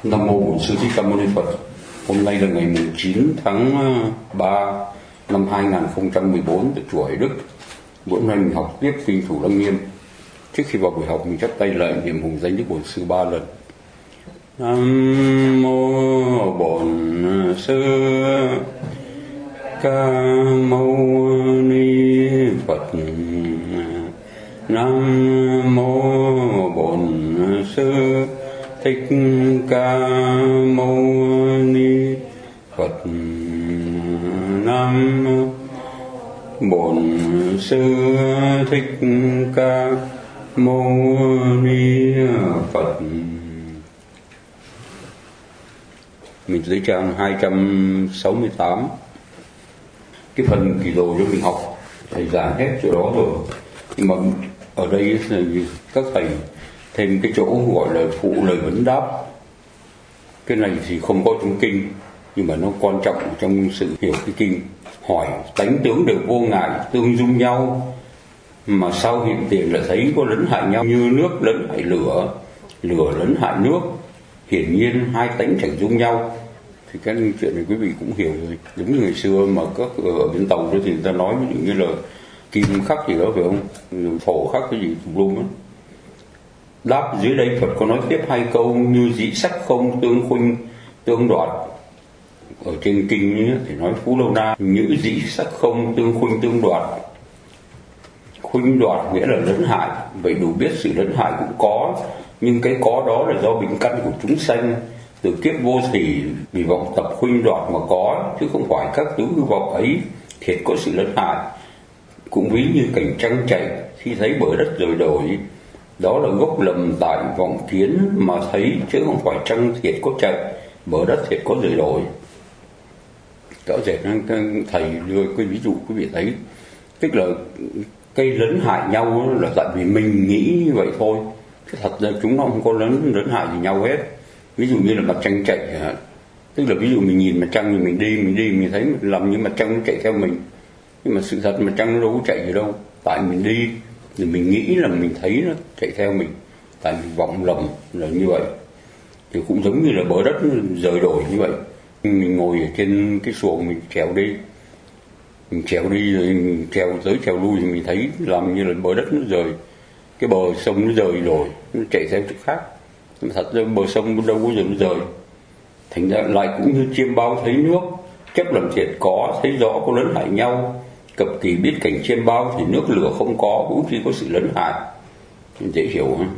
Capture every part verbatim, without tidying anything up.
Nam mô Bổn Sư Thích Ca Mâu Ni Phật. Hôm nay là ngày chín tháng ba năm hai nghìn không trăm mười bốn tại chùa Hải Đức. Bữa nay mình học tiếp kinh Thủ Lăng Nghiêm. Trước khi vào buổi học mình chắp tay lại niệm hùng danh Đức Bổn Sư ba lần. Nam mô Bổn Sư Ca Mâu Ni Phật. Nam mô Bổn Sư Thích Ca Mâu Ni Phật. Nam Bổn Sư Thích Ca Mâu Ni Phật. Mình tới trang hai trăm sáu mươi tám. Cái phần kỳ rồi cho mình học thầy giảng hết chỗ đó rồi, nhưng mà ở đây các thầy thêm cái chỗ gọi là phụ lời vấn đáp. Cái này thì không có trong kinh, nhưng mà nó quan trọng trong sự hiểu cái kinh. Hỏi tánh tướng đều vô ngại, tương dung nhau, mà sao hiện tiền là thấy có lẫn hại nhau, như nước lẫn hại lửa, lửa lẫn hại nước. Hiển nhiên hai tánh chẳng dung nhau. Thì cái chuyện này quý vị cũng hiểu rồi. Giống như ngày xưa mà các ở bên Tàu thì người ta nói ví dụ như là kim khắc gì đó phải không, thổ khắc cái gì tùm lum á. Đáp dưới đây Phật có nói tiếp hai câu: như dị sắc không tương khuynh tương đoạt. Ở trên kinh ấy, thì nói Phú Lâu Na như dị sắc không tương khuynh tương đoạt. Khuynh đoạt nghĩa là lẫn hại. Vậy đủ biết sự lẫn hại cũng có, nhưng cái có đó là do bệnh căn của chúng sanh từ kiếp vô thỉ vì vọng tập khuynh đoạt mà có, chứ không phải các tứ hư vọng ấy thiệt có sự lẫn hại. Cũng ví như cảnh trăng chạy khi thấy bờ đất rời đổi, đó là gốc lầm tại vọng kiến mà thấy, chứ không phải trăng thiệt có chạy, bờ đất thiệt có rời đổi. Rõ ràng thầy đưa cái ví dụ quý vị thấy, tức là cây lấn hại nhau là tại vì mình nghĩ như vậy thôi, chứ thật ra chúng nó không có lấn lấn hại gì nhau hết. Ví dụ như là mặt trăng chạy, tức là ví dụ mình nhìn mặt trăng thì mình đi mình đi mình thấy mình làm như mặt trăng nó chạy theo mình, nhưng mà sự thật mặt trăng nó đâu có chạy gì đâu, tại mình đi thì mình nghĩ là mình thấy nó chạy theo mình, tại mình vọng lầm là như vậy. Thì cũng giống như là bờ đất rời đổi như vậy. Mình ngồi ở trên cái xuồng mình trèo đi, mình trèo đi rồi mình trèo tới trèo lui thì mình thấy làm như là bờ đất nó rời, cái bờ sông nó rời rồi, nó chạy theo chỗ khác. Nhưng mà thật ra bờ sông đâu có giờ nó rời. Thành ra lại cũng như chiêm bao thấy nước, chấp làm thiệt có, thấy rõ có lẫn hại nhau. Cập kỳ biết cảnh chiêm bao thì nước lửa không có, cũng chỉ có sự lẫn hại. Dễ hiểu hả?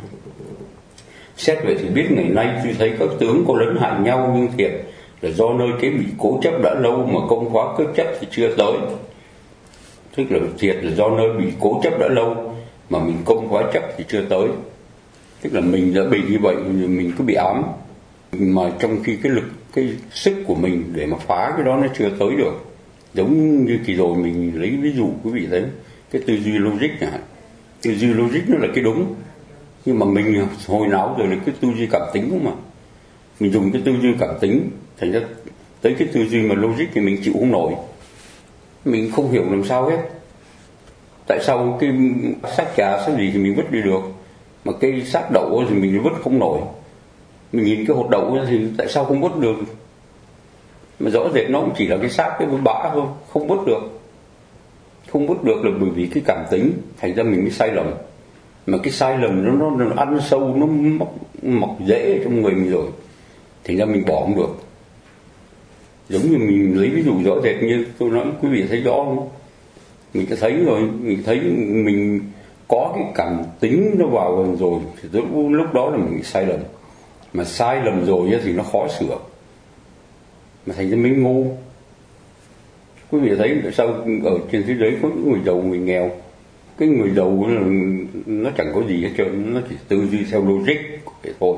Xét vậy thì biết ngày nay tuy thấy các tướng có lẫn hại nhau, nhưng thiệt là do nơi cái bị cố chấp đã lâu mà công hóa cướp chấp thì chưa tới. Tức là thiệt là do nơi bị cố chấp đã lâu mà mình công hóa chấp thì chưa tới. Tức là mình đã bị như vậy, mình cứ bị ám, mà trong khi cái lực, cái sức của mình để mà phá cái đó nó chưa tới được. Giống như kỳ rồi mình lấy ví dụ quý vị thấy, cái tư duy logic chẳng hạn. Tư duy logic nó là cái đúng, nhưng mà mình hồi não rồi là cái tư duy cảm tính không mà. Mình dùng cái tư duy cảm tính, thành ra tới cái tư duy mà logic thì mình chịu không nổi. Mình không hiểu làm sao hết. Tại sao cái xác trà xác gì thì mình vứt đi được, mà cái xác đậu thì mình vứt không nổi. Mình nhìn cái hột đậu thì tại sao không vứt được? Mà rõ rệt nó cũng chỉ là cái xác, cái bã thôi, không vứt được. Không vứt được là bởi vì cái cảm tính, thành ra mình mới sai lầm. Mà cái sai lầm nó, nó, nó ăn sâu, nó mọc, mọc rễ trong người mình rồi, thành ra mình bỏ không được. Giống như mình lấy ví dụ rõ rệt như tôi nói, quý vị thấy rõ không? Mình đã thấy rồi, mình thấy mình có cái cảm tính nó vào rồi, thì lúc đó là mình sai lầm. Mà sai lầm rồi thì nó khó sửa, mà thành ra mình ngu. Quý vị thấy tại sao ở trên thế giới có những người giàu, người nghèo. Cái người giàu nó chẳng có gì hết trơn, nó chỉ tư duy theo logic vậy thôi.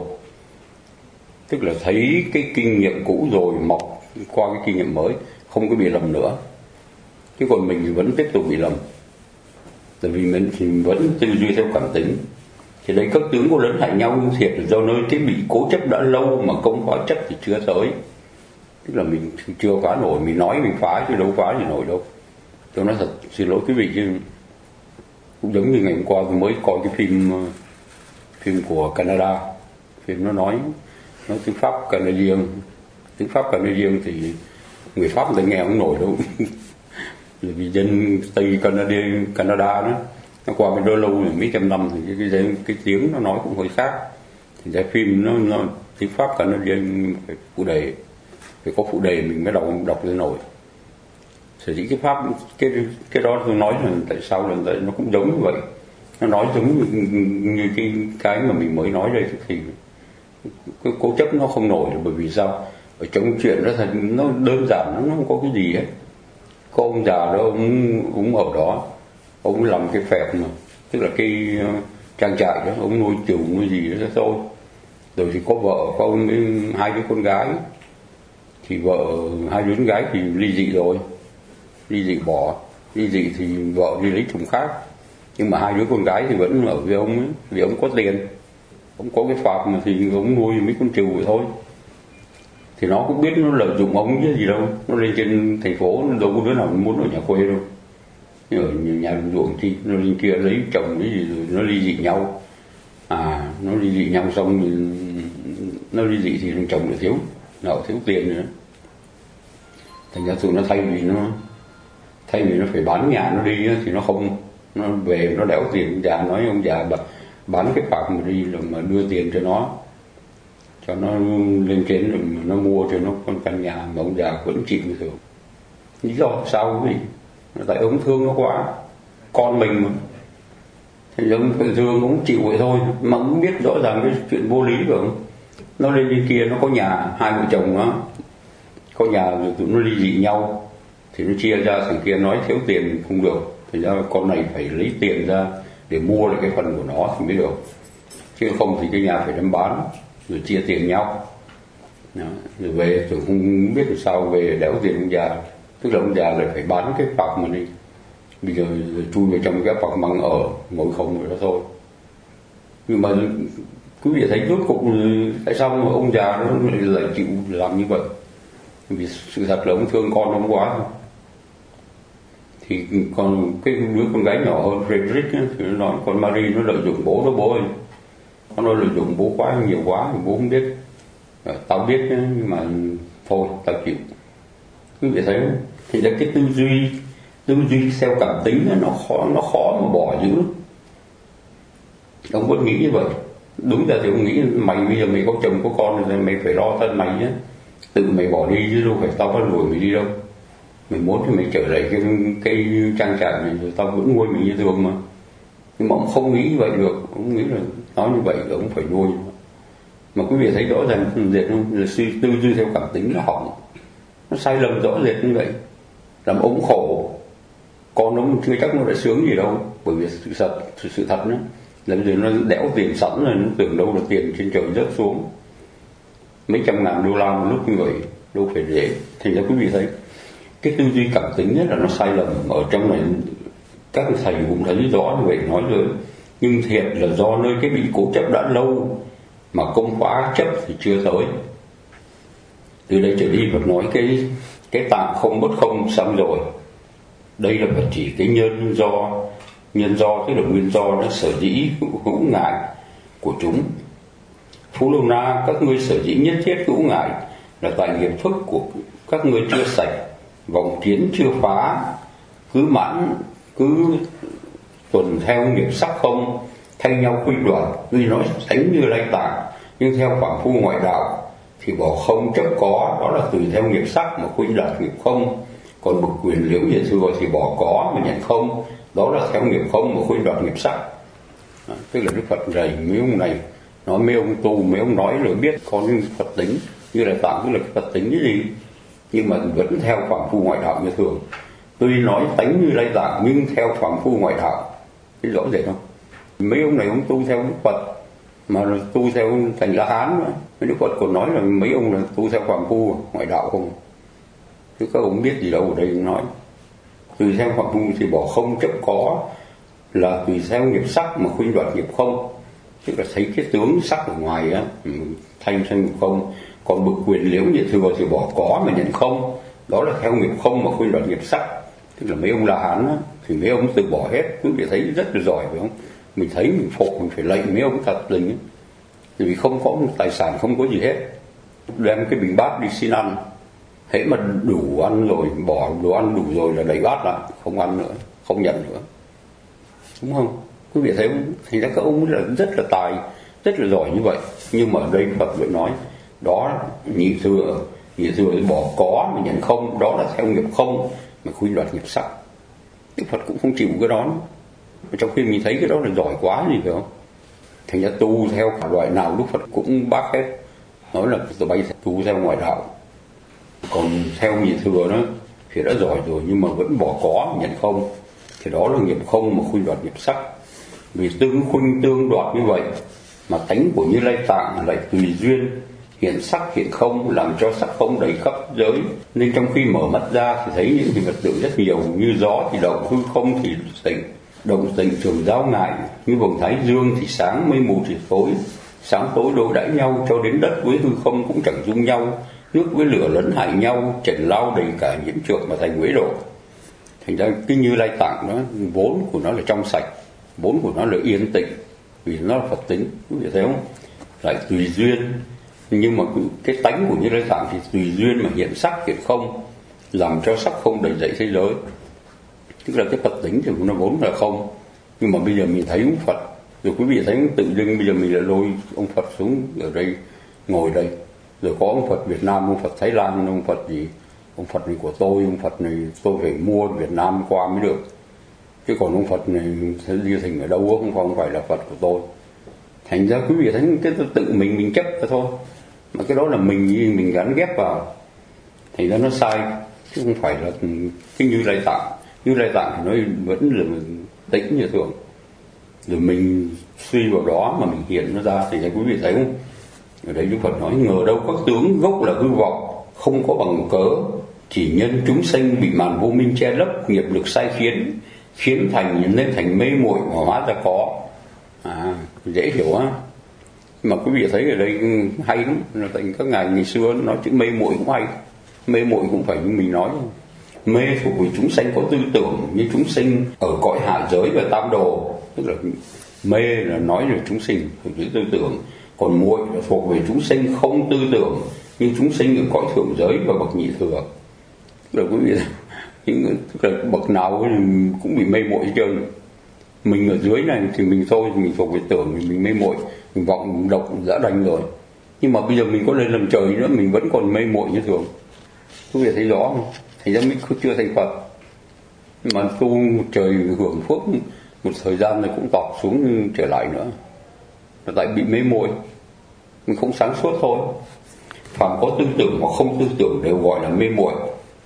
Tức là thấy cái kinh nghiệm cũ rồi mọc qua cái kinh nghiệm mới, không có bị lầm nữa. Chứ còn mình thì vẫn tiếp tục bị lầm, tại vì mình thì vẫn tư duy theo cảm tính. Thì đấy, các tướng có lẫn hại nhau, nhưng thiệt là do nơi cái bị cố chấp đã lâu mà công phá chấp thì chưa tới. Tức là mình chưa phá nổi, mình nói mình phá chứ đâu phá gì nổi đâu. Tôi nói thật, xin lỗi quý vị chứ cũng giống như ngày hôm qua tôi mới coi cái phim phim của Canada. Phim nó nói nói tiếng Pháp Canadian. Tiếng Pháp Canadian thì người Pháp người ta nghe không nổi đâu. Vì dân Tây Canada, Canada đó, nó qua bên đó lâu rồi, mấy trăm năm thì cái, cái, cái tiếng nó nói cũng hơi khác. Thì ra phim nó, nó tiếng Pháp Canadian phải phụ đề, phải có phụ đề mình mới đọc đọc lên nổi. Sở dĩ cái Pháp cái cái đó tôi nói là tại sao là tại nó cũng giống như vậy, nó nói giống như, như cái cái mà mình mới nói đây thì cái cố chấp nó không nổi được. Bởi vì sao? Ở trong chuyện đó thật nó đơn giản, nó không có cái gì hết. Có ông già đó, ông, ông ở đó, ông làm cái phẹp mà, tức là cái uh, trang trại đó, ông nuôi trừ nuôi gì đó thôi. Rồi thì có vợ, có ông, hai đứa con gái. Thì vợ, hai đứa con gái thì ly dị rồi, ly dị bỏ, ly dị thì vợ đi lấy chồng khác. Nhưng mà hai đứa con gái thì vẫn ở với ông ấy, vì ông có tiền, ông có cái phạp mà thì ông nuôi mấy con trừ vậy thôi. Thì nó cũng biết nó lợi dụng ông chứ gì đâu, nó lên trên thành phố nó đâu có đứa nào muốn ở nhà quê đâu. Nhưng ở nhà đồng ruộng chi, nó lên kia lấy chồng cái gì rồi nó ly dị nhau. À, nó ly dị nhau xong thì nó ly dị thì thằng chồng lại thiếu, nợ thiếu tiền nữa. Thành ra tụi nó thay vì nó thay vì nó phải bán nhà nó đi thì nó không, nó về nó đẻo tiền ông già, nói ông già bán cái phạp mà đi rồi mà đưa tiền cho nó, cho nó lên trên rồi nó mua cho nó con căn nhà mà ông già vẫn chịu như thường. Lý do sao quý vị? Tại ông thương nó quá, con mình mà, thì ông phải thương cũng chịu vậy thôi. Mà ông biết rõ ràng cái chuyện vô lý của ông. Nó lên trên kia nó có nhà, hai vợ chồng nó có nhà rồi tụi nó ly dị nhau thì nó chia ra, thằng kia nói thiếu tiền không được, thì ra con này phải lấy tiền ra để mua lại cái phần của nó thì mới được, chứ không thì cái nhà phải đem bán rồi chia tiền nhau. Đó. Rồi về rồi không biết làm sao về đéo tiền ông già, tức là ông già lại phải bán cái phạp mà đi, bây giờ chui vào trong cái phạp măng ở ngồi không rồi đó thôi. Nhưng mà quý vị thấy rốt cuộc tại sao mà ông già nó lại, lại chịu làm như vậy? Vì sự thật là ông thương con ông quá thôi. Thì còn cái đứa con gái nhỏ hơn Frederick ấy, thì nó nói con Marie nó lợi dụng bố nó bố ơi, nó lợi dụng bố quá nhiều quá thì bố không biết. À, tao biết ấy, nhưng mà thôi tao chịu. Quý vị thấy không? Thì ra cái tư duy tư duy theo cảm tính ấy, nó khó nó khó mà bỏ giữ. Ông vẫn nghĩ như vậy. Đúng là thì ông nghĩ mày bây giờ mày có chồng có con rồi mày phải lo thân mày nhé, tự mày bỏ đi chứ đâu phải tao bắt đuổi mày đi đâu. Mày muốn thì mày trở lại cái cái trang trại này rồi tao vẫn nuôi mình như thường mà. Nhưng mà ông không nghĩ như vậy được, ông nghĩ là nói như vậy là ông phải nuôi. Mà quý vị thấy rõ ràng diệt không, là suy tư duy theo cảm tính nó hỏng, nó sai lầm rõ rệt như vậy, làm ông khổ. Con ông chưa chắc nó đã sướng gì đâu, bởi vì sự thật sự, sự thật nữa là bây giờ nó đẽo tiền sẵn rồi, nó tưởng đâu là tiền trên trời rớt xuống mấy trăm ngàn đô la một lúc như vậy, đâu phải dễ. Thành ra quý vị thấy cái tư duy cảm tính nhất là nó sai lầm. Ở trong này các thầy cũng thấy rõ như vậy, nói rồi. Nhưng thiệt là do nơi cái bị cố chấp đã lâu mà công phá chấp thì chưa tới. Từ đây trở đi Phật nói cái cái tạm không bất không xong rồi. Đây là Phật chỉ cái nhân do, nhân do tức là nguyên do nó sở dĩ hữu, hữu ngại của chúng. Phú Lâu Na, các ngươi sở dĩ nhất thiết hữu ngại là tại nghiệp thức của các ngươi chưa sạch, vòng kiến chưa phá, cứ mãn cứ tuần theo nghiệp sắc không, thay nhau khuynh đoạt. Tuy nói sánh như lai tạng, nhưng theo phàm phu ngoại đạo thì bỏ không chấp có, đó là tùy theo nghiệp sắc mà khuynh đoạt nghiệp không. Còn bậc quyền liễu hiện thừa thì bỏ có mà nhận không, đó là theo nghiệp không mà khuynh đoạt nghiệp sắc. À, tức là Đức Phật rầy mấy ông này, nói mấy ông tu, mấy ông nói rồi biết con Phật tính như là tạm, tức là cái Phật tính cái gì, nhưng mà vẫn theo phàm phu ngoại đạo như thường. Tuy nói tánh như lai tạng nhưng theo phàm phu ngoại đạo, cái rõ rệt không? Mấy ông này ông tu theo Đức Phật mà tu theo thành La Hán mà. Đức Phật còn nói là mấy ông là tu theo phàm phu ngoại đạo không, chứ các ông biết gì đâu. Ở đây nói tùy theo phàm phu thì bỏ không chấp có, là tùy theo nghiệp sắc mà khuynh đoạt nghiệp không, tức là thấy cái tướng sắc ở ngoài á, thanh sang nghiệp không. Còn bậc quyền liễu hiện thừa thì bỏ có mà nhận không, đó là theo nghiệp không mà khuynh đoạt nghiệp sắc. Tức là mấy ông La Hán á, thì mấy ông từ bỏ hết. Quý vị thấy rất là giỏi phải không? Mình thấy mình phục, mình phải lạy mấy ông thật tình ấy. Vì không có tài sản, không có gì hết. đem cái bình bát đi xin ăn, hễ mà đủ ăn rồi, bỏ đồ ăn đủ rồi là đẩy bát lại, không ăn nữa, không nhận nữa, đúng không? Quý vị thấy không? Thành ra các ông là rất là tài, rất là giỏi như vậy. Nhưng mà ở đây Phật vẫn nói đó nhị thừa, nhị thừa bỏ có mà nhận không, đó là theo nghiệp không mà quy luật nghiệp sắc. Đức Phật cũng không chịu cái đó, trong khi mình thấy cái đó là giỏi quá gì phải không? Thành ra tu theo cả loại nào Đức Phật cũng bác hết, nói là tụi bay tu theo ngoại đạo. Còn theo nhị thừa đó thì đã giỏi rồi, nhưng mà vẫn bỏ có nhận không, thì đó là nghiệp không mà khuynh đoạt nghiệp sắc. Vì tương khuynh tương đoạt như vậy mà tánh của Như Lai Tạng lại tùy duyên hiện sắc hiện không, làm cho sắc không đầy khắp giới. Nên trong khi mở mắt ra thì thấy những hình vật tượng rất nhiều, như gió thì động, hư không thì tịnh, động tịnh thường giao ngại, như vầng thái dương thì sáng, mây mù thì tối, sáng tối đối đãi nhau, cho đến đất với hư không cũng chẳng dung nhau, nước với lửa lẫn hại nhau, trần lao đầy cả nhiễm trượt mà thành quế độ. Thành ra cái Như Lai Tạng đó, vốn của nó là trong sạch, vốn của nó là yên tĩnh, vì nó là Phật tính, quý vị thấy không? Lại tùy duyên, nhưng mà cái tánh của Như Lai Tạng thì tùy duyên mà hiện sắc hiện không, làm cho sắc không đầy dậy thế giới. Tức là cái Phật tính thì nó vốn là không, nhưng mà bây giờ mình thấy ông Phật, rồi quý vị thấy tự dưng bây giờ mình lại lôi ông Phật xuống ở đây, ngồi đây, rồi có ông Phật Việt Nam, ông Phật Thái Lan, ông Phật gì, ông Phật này của tôi, ông Phật này tôi phải mua Việt Nam qua mới được, chứ còn ông Phật này đi thỉnh ở đâu không, không phải là Phật của tôi. Thành ra quý vị thấy cái tự mình mình chấp ra thôi, mà cái đó là mình mình gắn ghép vào, thành ra nó sai, chứ không phải là cái Như Lai Tạng. Như Lai Tạng thì nó vẫn là tĩnh như thường, rồi mình suy vào đó mà mình hiện nó ra. Thì quý vị thấy không, ở đây Đức Phật nói ngờ đâu các tướng gốc là hư vọng, không có bằng cớ, chỉ nhân chúng sanh bị màn vô minh che lấp, nghiệp lực sai khiến, khiến thành nên thành mê muội mà hóa ra có. À, dễ hiểu á. Mà quý vị thấy ở đây hay lắm, là tại các ngài ngày xưa nói chữ mê muội cũng hay, mê muội cũng phải như mình nói. Mê thuộc về chúng sanh có tư tưởng như chúng sinh ở cõi hạ giới và tam đồ, tức là mê là nói về chúng sinh thuộc về tư tưởng, còn muội là thuộc về chúng sinh không tư tưởng như chúng sinh ở cõi thượng giới và bậc nhị thừa. Tức là quý vị những tức là bậc nào cũng bị mê muội hết trơn. Mình ở dưới này thì mình thôi, mình thuộc về tưởng, mình mê muội, mình vọng độc đã đành rồi. Nhưng mà bây giờ mình có lên làm trời nữa, mình vẫn còn mê muội như thường. Quý vị thấy rõ không? Thành ra mình chưa thành Phật, mà tu trời hưởng phước một thời gian này cũng tọt xuống trở lại nữa, là tại bị mê muội, mình không sáng suốt thôi. Phàm có tư tưởng hoặc không tư tưởng đều gọi là mê muội.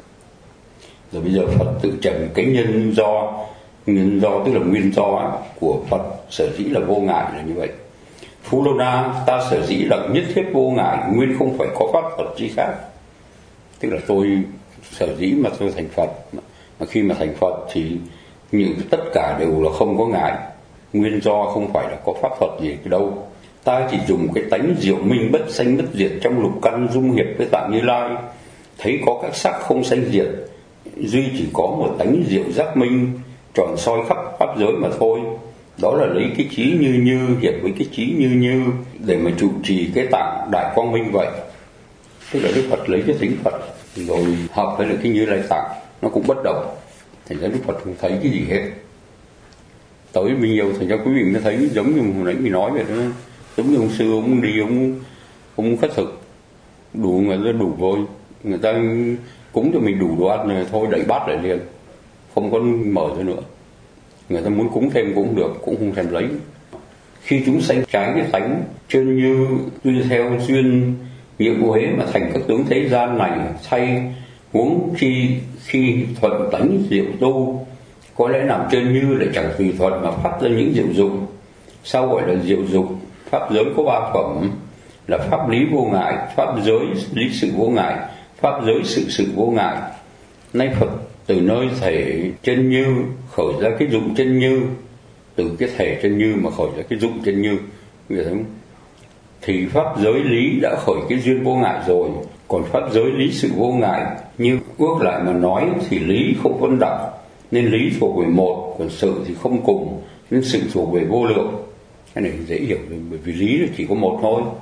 Rồi bây giờ Phật tự trần cái nhân do, nhân do tức là nguyên do của Phật sở dĩ là vô ngại là như vậy. Phú Lô Na ta sở dĩ là nhất thiết vô ngại, nguyên không phải có pháp Phật chi khác. Tức là tôi sở dĩ mà tôi thành Phật, mà khi mà thành Phật thì những tất cả đều là không có ngại, nguyên do không phải là có pháp Phật gì đâu. Ta chỉ dùng cái tánh diệu minh bất sanh bất diệt trong lục căn dung hiệp với Tạng Như Lai, thấy có các sắc không sanh diệt, duy chỉ có một tánh diệu giác minh tròn soi khắp pháp giới mà thôi. Đó là lấy cái trí như như hiệp với cái trí như như để mà trụ trì cái tạng đại quang minh vậy. Tức là Đức Phật lấy cái tính Phật rồi hợp với lại cái Như Lai Tạng, nó cũng bất động. Thành ra Đức Phật không thấy cái gì hết. Tới bao nhiêu thành ra quý vị mới thấy giống như hồi nãy mình nói vậy đó, giống như ông sư ông đi ông ông khất thực đủ, người ta đủ rồi, người ta cúng cho mình đủ đồ ăn rồi thôi đẩy bát lại liền, không có mở ra nữa. Người ta muốn cúng thêm cũng được, cũng không thèm lấy. Khi chúng sanh trái cái tánh chân như tuy theo duyên nghiệp huế mà thành các tướng thế gian này thay, huống chi khi thuận tánh diệu tu, có lẽ nào chân như lại chẳng tùy thuận mà phát ra những diệu dụng. Sao gọi là diệu dụng? Pháp giới có ba phẩm là pháp lý vô ngại, pháp giới lý sự vô ngại, pháp giới sự sự vô ngại. Nay Phật từ nơi thể chân như khởi ra cái dụng chân như, từ cái thể chân như mà khởi ra cái dụng chân như, hiểu không? Thì pháp giới lý đã khởi cái duyên vô ngại rồi. Còn pháp giới lý sự vô ngại, như ước lại mà nói thì lý không phân đẳng, nên lý thuộc về một, còn sự thì không cùng, nên sự thuộc về vô lượng. Cái này dễ hiểu, bởi vì lý là chỉ có một thôi,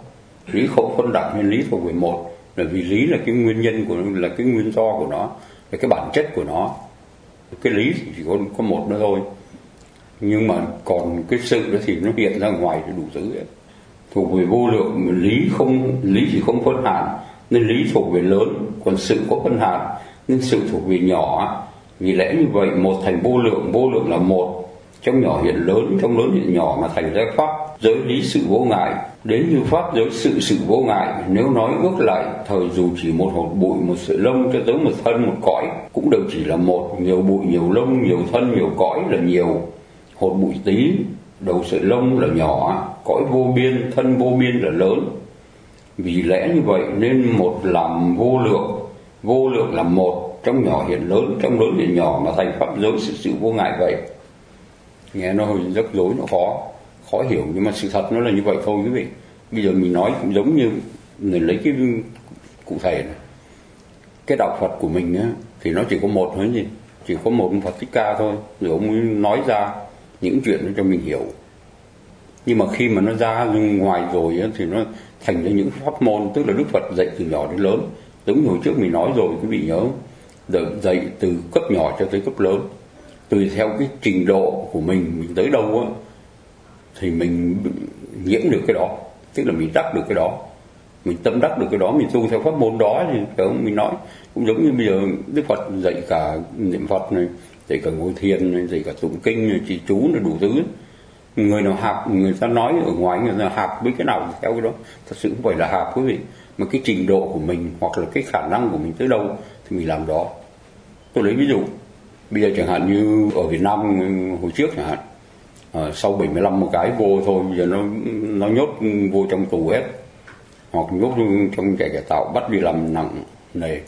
Lý khẩu phân đẳng hay lý thuộc về một, là vì lý là cái nguyên nhân của nó, là cái nguyên do của nó, là cái bản chất của nó. Cái lý thì chỉ có có một nữa thôi, nhưng mà còn cái sự đó thì nó hiện ra ngoài thì đủ thứ ấy. Thuộc về vô lượng, lý không lý chỉ không phân hạn nên lý thuộc về lớn, còn sự có phân hạn nên sự thuộc về nhỏ. Vì lẽ như vậy một thành vô lượng, vô lượng là một, trong nhỏ hiện lớn, trong lớn hiện nhỏ mà thành ra pháp giới lý sự vô ngại. Đến như pháp giới sự sự vô ngại, nếu nói ước lại thời dù chỉ một hột bụi, một sợi lông cho tới một thân một cõi cũng đều chỉ là một. Nhiều bụi nhiều lông, nhiều thân nhiều cõi là nhiều, hột bụi tí, đầu sợi lông là nhỏ, cõi vô biên, thân vô biên là lớn. Vì lẽ như vậy nên một làm vô lượng, vô lượng là một, trong nhỏ hiện lớn, trong lớn hiện nhỏ mà thành pháp giới sự sự vô ngại vậy. Nghe nó hơi rắc rối, nó khó khó hiểu, nhưng mà sự thật nó là như vậy thôi quý vị. Bây giờ mình nói cũng giống như mình lấy cái cụ thể này, cái đạo Phật của mình á, thì nó chỉ có một thôi gì, chỉ có một Phật Thích Ca thôi, rồi ông ấy nói ra những chuyện đó cho mình hiểu. Nhưng mà khi mà nó ra ngoài rồi á, thì nó thành ra những pháp môn, tức là Đức Phật dạy từ nhỏ đến lớn. Giống như hồi trước mình nói rồi, quý vị nhớ, dạy từ cấp nhỏ cho tới cấp lớn, tùy theo cái trình độ của mình, mình tới đâu á, thì mình nhiễm được cái đó, tức là mình đắc được cái đó, mình tâm đắc được cái đó, mình tu theo pháp môn đó. Thì phải không? Mình nói cũng giống như bây giờ Đức Phật dạy cả niệm Phật này, dạy cả ngồi thiền này, dạy cả tụng kinh này, trì chú này, đủ thứ. Người nào hạp, người ta nói ở ngoài người ta hạp với cái nào thì theo cái đó, thật sự không phải là hạp quý vị, mà cái trình độ của mình hoặc là cái khả năng của mình tới đâu thì mình làm đó. Tôi lấy ví dụ bây giờ chẳng hạn như ở Việt Nam hồi trước chẳng hạn, à, sau bảy mươi lăm một cái vô thôi, bây giờ nó nó nhốt vô trong tù hết, hoặc nhốt trong trại cải tạo, bắt đi làm nặng nề.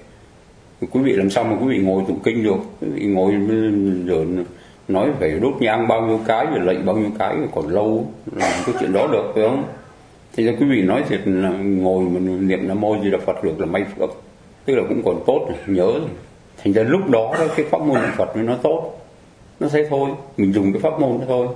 Quý vị làm sao mà quý vị ngồi tụng kinh được? Quý vị ngồi giờ nói phải đốt nhang bao nhiêu cái, rồi lệnh bao nhiêu cái, còn lâu làm cái chuyện đó được, phải không? Thì ra quý vị nói thiệt là ngồi mà niệm Nam Mô Di Đà Phật được là may phước, tức là cũng còn tốt, nhớ rồi. Thành ra lúc đó cái pháp môn niệm Phật nó tốt, nó thế thôi, mình dùng cái pháp môn đó thôi,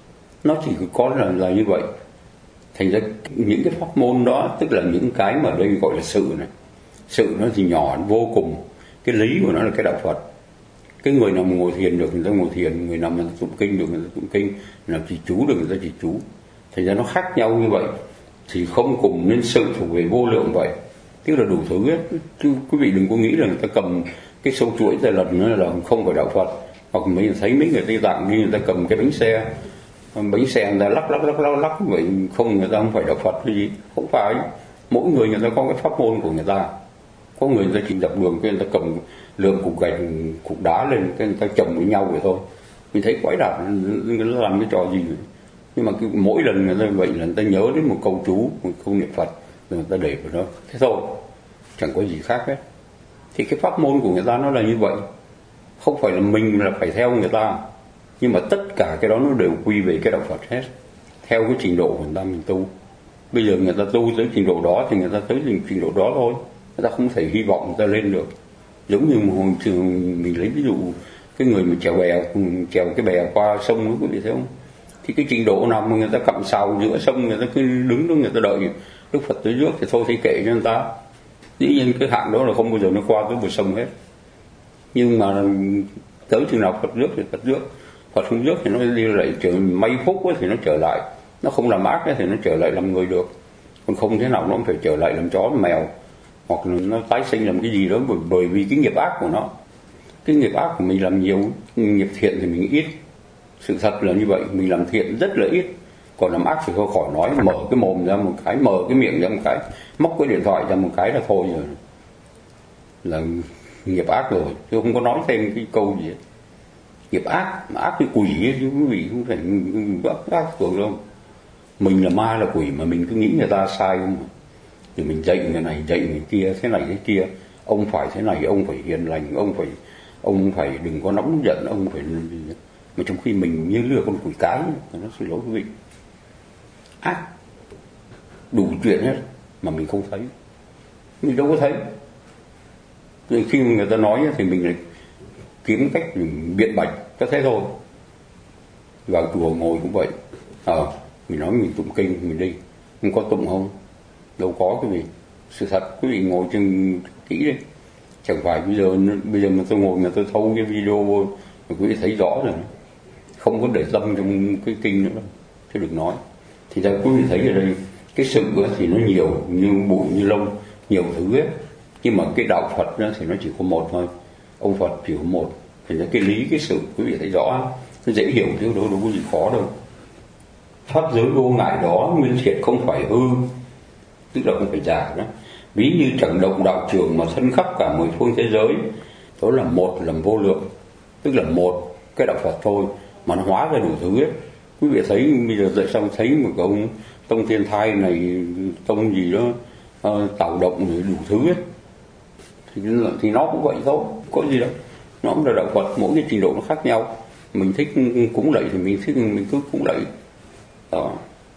nó chỉ có là, là như vậy. Thành ra những cái pháp môn đó, tức là những cái mà đây gọi là sự này, sự nó thì nhỏ vô cùng, cái lý của nó là cái đạo Phật. Cái người nào mà ngồi thiền được người ta ngồi thiền, người nào mà tụng kinh được người ta tụng kinh, người nào trì chú được người ta trì chú. Thành ra nó khác nhau như vậy, thì không cùng nên sự thuộc về vô lượng vậy, tức là đủ thứ hết. Chứ quý vị đừng có nghĩ là người ta cầm cái sâu chuỗi ra lần nữa là không phải đạo Phật. Hoặc mình thấy mấy người Tây Tạng như người ta cầm cái bánh xe, bánh xe người ta lắc lắc lắc lắc lắc vậy, không, người ta không phải đạo Phật hay gì, không phải. Mỗi người người ta có cái pháp môn của người ta. Có người người ta chỉ dọc đường, cái người ta cầm lượng cục gạch, cục đá lên, cái người ta chồng với nhau vậy thôi. Mình thấy quái đản, người ta làm cái trò gì vậy? Nhưng mà cái, mỗi lần người ta vậy là người ta nhớ đến một câu chú, một câu niệm Phật, rồi người ta để vào đó, thế thôi, chẳng có gì khác hết. Thì cái pháp môn của người ta nó là như vậy, không phải là mình là phải theo người ta, nhưng mà tất cả cái đó nó đều quy về cái đạo Phật hết, theo cái trình độ của người ta mình tu. Bây giờ người ta tu tới trình độ đó thì người ta tới trình độ đó thôi, người ta không thể hy vọng người ta lên được. Giống như hồi trường mình lấy ví dụ cái người mà chèo bè, chèo cái bè qua sông đó, quý vị thấy không? Thì cái trình độ nào mà người ta cặm sào giữa sông, người ta cứ đứng đó người ta đợi Đức Phật tới trước thì thôi thì kệ cho người ta. Dĩ nhiên cái hạng đó là không bao giờ nó qua tới bờ sông hết. Nhưng mà tới chừng nào Phật rước thì Phật rước, Phật không rước thì nó đi lại trở mấy phút thì nó trở lại, nó không làm ác thì nó trở lại làm người được, còn không thế nào nó phải trở lại làm chó mèo, hoặc là nó tái sinh làm cái gì đó, bởi, bởi vì cái nghiệp ác của nó. Cái nghiệp ác của mình làm nhiều, nghiệp thiện thì mình ít. Sự thật là như vậy, mình làm thiện rất là ít, còn làm ác thì thôi khỏi nói, mở cái mồm ra một cái, mở cái miệng ra một cái, móc cái điện thoại ra một cái là thôi rồi, là nghiệp ác rồi, chứ không có nói thêm cái câu gì hết. Nghiệp ác, mà ác như quỷ ấy, chứ quý vị không phải ác, ác tưởng đâu. Mình là ma là quỷ mà mình cứ nghĩ người ta sai không, thì mình dạy người này dạy người kia, thế này thế kia, ông phải thế này, ông phải hiền lành, ông phải ông phải đừng có nóng giận, ông phải gì đó. Mà trong khi mình như lừa con quỷ cái, nó xin lỗi quý vị, ác đủ chuyện hết mà mình không thấy, mình đâu có thấy. Nên khi người ta nói thì mình lại kiếm cách mình biện bạch cho thế thôi. Vào chùa ngồi cũng vậy, ờ à, mình nói mình tụng kinh mình đi, không có tụng không, đâu có cái gì. Sự thật quý vị ngồi chừng kỹ đi, chẳng phải bây giờ bây giờ mà tôi ngồi mà tôi thâu cái video vô mà quý vị thấy rõ rồi, không có để tâm trong cái kinh nữa đâu, chứ đừng nói. Thì ra quý vị thấy ở đây cái sự thì nó nhiều như bụi như lông, nhiều thứ ấy, nhưng mà cái đạo Phật đó thì nó chỉ có một thôi, ông Phật chỉ có một. Thì cái lý cái sự quý vị thấy rõ, nó dễ hiểu chứ đâu đâu có gì khó đâu. Pháp giới vô ngại đó nguyên thiệt không phải hư, tức là không phải giả đó. Ví như chẳng động đạo trường mà thân khắp cả mười phương thế giới, đó là một làm vô lượng, tức là một cái đạo Phật thôi mà nó hóa ra đủ thứ ấy. Quý vị thấy bây giờ dậy xong thấy một ông tông Thiên Thai này, tông gì đó uh, tạo động rồi đủ thứ ấy, thì, thì nó cũng vậy thôi, có gì đâu. Nó cũng là đạo Phật, mỗi cái trình độ nó khác nhau. Mình thích cúng lạy thì mình thích mình cứ cúng lạy đó.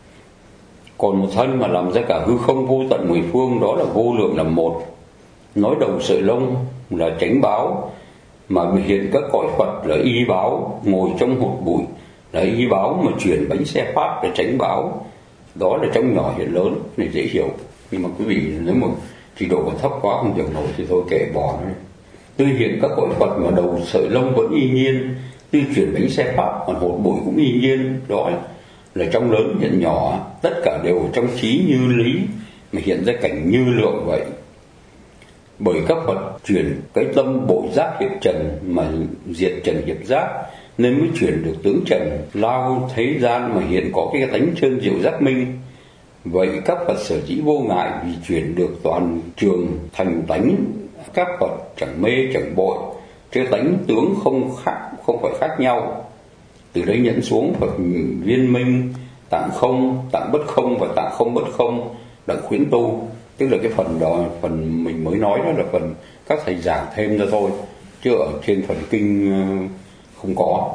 Còn một thân mà làm ra cả hư không vô tận mười phương, đó là vô lượng là một. Nói đầu sợi lông là chánh báo, mà hiện các cõi Phật là y báo. Ngồi trong hột bụi là y báo, mà chuyển bánh xe pháp là chánh báo. Đó là trong nhỏ hiện lớn, này dễ hiểu. Nhưng mà quý vị nếu mà trình độ còn thấp quá không hiểu nổi thì thôi kệ bỏ nó. Tuy hiện các cõi Phật mà đầu sợi lông vẫn y nhiên, tuy chuyển bánh xe pháp còn hột bụi cũng y nhiên. Đó là trong lớn hiện nhỏ, tất cả đều trong trí như lý, mà hiện ra cảnh như lượng vậy. Bởi các Phật chuyển cái tâm bội giác hiệp trần mà diệt trần hiệp giác, nên mới chuyển được tướng trần lao thế gian, mà hiện có cái tánh trơn diệu giác minh. Vậy các Phật sở dĩ vô ngại, vì chuyển được toàn trường thành tánh các Phật chẳng mê chẳng bội, chứ tánh tướng không khác, không phải khác nhau. Từ đây nhận xuống Phật viên minh, tạng không, tạng bất không và tạng không bất không, đặng khuyến tu. Tức là cái phần đó, phần mình mới nói đó là phần các thầy giảng thêm ra thôi, chứ ở trên phần kinh không có.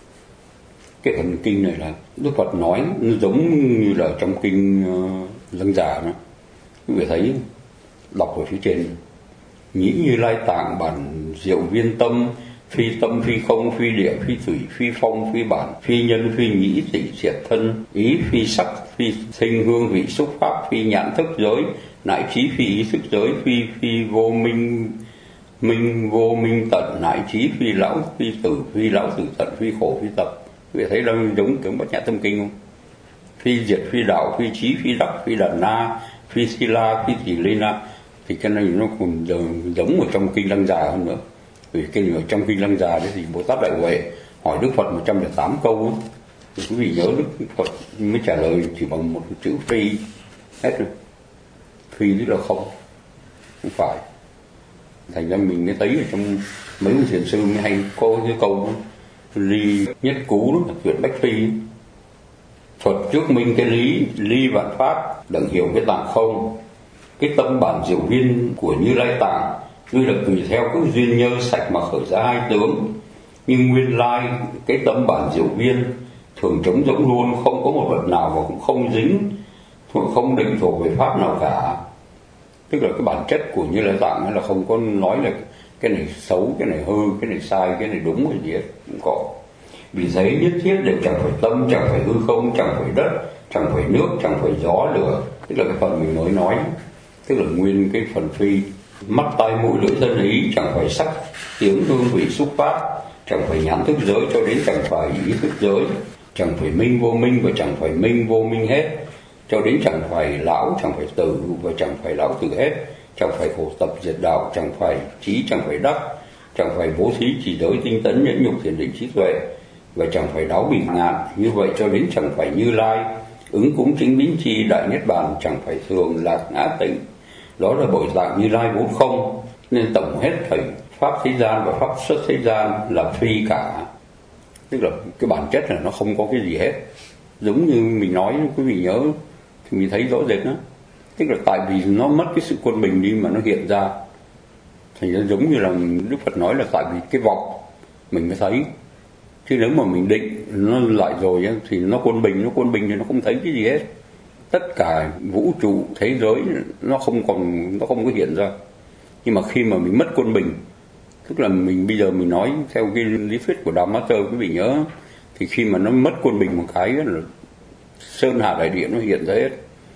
Cái phần kinh này là Đức Phật nói, nó giống như là trong kinh uh, Lăng Già đó. Quý vị thấy đọc ở phía trên: nhĩ Như Lai tạng bản diệu viên tâm, phi tâm phi không, phi địa phi thủy, phi phong phi bản, phi nhân phi nhĩ tỷ triệt thân, ý phi sắc, phi sinh hương vị xúc pháp, phi nhãn thức giới, nại trí phi ý thức giới, phi phi vô minh minh vô minh tận, nại trí phi lão phi tử, phi lão tử tận, phi khổ phi tập. Quý vị thấy là giống kiểu Bát Nhã Tâm Kinh không? Phi diệt phi đạo, phi trí phi đắc, phi đàn na, phi si la, phi tỷ lê na. Thì cái này nó còn giống ở trong kinh Lăng Già hơn nữa. Vì cái ở trong kinh Lăng Già đấy thì Bồ Tát Đại Huệ hỏi Đức Phật một trăm lẻ tám câu ấy. Thì quý vị nhớ Đức Phật mới trả lời chỉ bằng một chữ phi hết rồi. Phi tức là không, không phải. Thành ra mình mới thấy ở trong mấy người thiền sư mới hay có cái câu ly nhất cú đó là tuyệt bách phi. Phật trước minh cái lý, ly vạn pháp, đặng hiểu cái tạng không. Cái tâm bản diệu viên của Như Lai tạng, tuy là tùy theo các duyên nhơ sạch mà khởi ra hai tướng, nhưng nguyên lai cái tâm bản diệu viên thường trống rỗng luôn, không có một vật nào và cũng không dính, không định thuộc về pháp nào cả. Tức là cái bản chất của Như Lai tạng là không có nói là cái này xấu, cái này hư, cái này sai, cái này đúng hay gì hết, không có. Vì thế nhất thiết đều chẳng phải tâm, chẳng phải hư không, chẳng phải đất, chẳng phải nước, chẳng phải gió lửa. Tức là cái phần mình mới nói, tức là nguyên cái phần phi. Mắt tai mũi lưỡi thân ý, chẳng phải sắc tiếng hương vị xúc pháp, chẳng phải nhãn thức giới cho đến chẳng phải ý thức giới, chẳng phải minh vô minh và chẳng phải minh vô minh hết, cho đến chẳng phải lão, chẳng phải tử và chẳng phải lão tử hết, chẳng phải khổ tập diệt đạo, chẳng phải trí, chẳng phải đắc, chẳng phải bố thí chỉ giới tinh tấn nhẫn nhục thiền định trí tuệ, và chẳng phải đáo bỉ ngạn. Như vậy cho đến chẳng phải Như Lai, ứng cúng chính biến chi đại niết bàn, chẳng phải thường lạc ngã tịnh. Đó là bởi dạng Như Lai vốn không, nên tổng hết thảy pháp thế gian và pháp xuất thế gian là phi cả. Tức là cái bản chất là nó không có cái gì hết. Giống như mình nói, quý vị nhớ thì mình thấy rõ rệt đó. Tức là tại vì nó mất cái sự quân bình đi mà nó hiện ra. Thành ra giống như là Đức Phật nói là tại vì cái vọng mình mới thấy. Chứ nếu mà mình định nó lại rồi thì nó quân bình, nó quân bình thì nó không thấy cái gì hết. Tất cả vũ trụ thế giới nó không còn, nó không có hiện ra. Nhưng mà khi mà mình mất quân bình, tức là mình bây giờ mình nói theo cái lý thuyết của Đạo Master, quý vị nhớ, thì khi mà nó mất quân bình một cái là sơn hà đại địa nó hiện ra hết.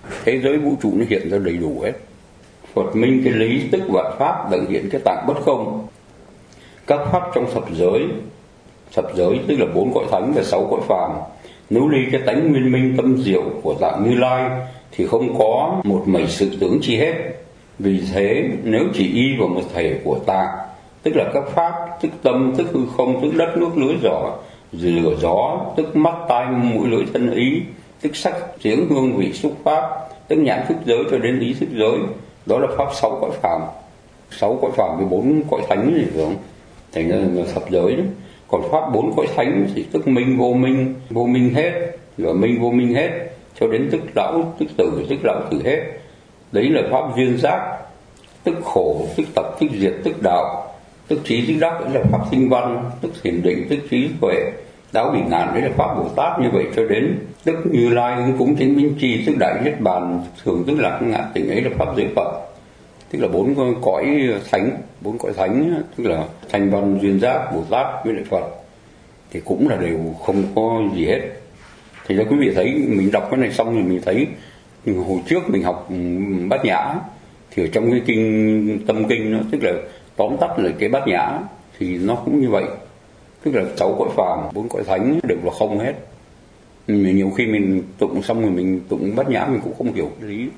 thế giới vũ trụ nó hiện ra đầy đủ hết. Phật minh cái lý tức vạn pháp đặng hiện cái tạng bất không. Các pháp trong thập giới, thập giới tức là bốn cõi thánh và sáu cõi phàm, nếu ly cái tánh nguyên minh tâm diệu của tạng Như Lai thì không có một mảy sự tướng chi hết. Vì thế nếu chỉ y vào một thể của tạng, tức là các pháp, tức tâm, tức hư không, tức đất nước lưới gió, lửa gió, tức mắt tai mũi lưỡi thân ý, tức sắc tiếng hương vị xúc pháp, tức nhãn thức giới cho đến ý thức giới, đó là pháp sáu cõi phàm. Sáu cõi phàm với bốn cõi thánh gì phải không? Thành ra là thập giới đó. Còn pháp bốn cõi thánh thì tức minh vô minh, vô minh hết, rồi minh vô minh hết, cho đến tức lão, tức tử, tức lão tử hết. Đấy là pháp duyên giác, tức khổ, tức tập, tức diệt, tức đạo, tức trí, tức đắc. Đấy là pháp tinh văn, tức thiền định, tức trí tuệ, đáo bỉ ngạn. Đấy là pháp Bồ Tát. Như vậy cho đến tức Như Lai ứng cúng thánh minh chi, tức đại niết bàn thường, tức lạc ngạn tỉnh. Ấy là pháp giới Phật, tức là bốn cõi thánh, bốn cõi thánh tức là thanh văn, duyên giác, Bồ Tát với lại Phật thì cũng là đều không có gì hết. Thì ra quý vị thấy mình đọc cái này xong thì mình thấy hồi trước mình học Bát Nhã thì ở trong cái kinh Tâm Kinh nó tức là tóm tắt là cái Bát Nhã thì nó cũng như vậy, tức là sáu cõi phàm, bốn cõi thánh đều là không hết. Mình nhiều khi mình tụng xong rồi mình tụng Bát Nhã mình cũng không hiểu cái lý.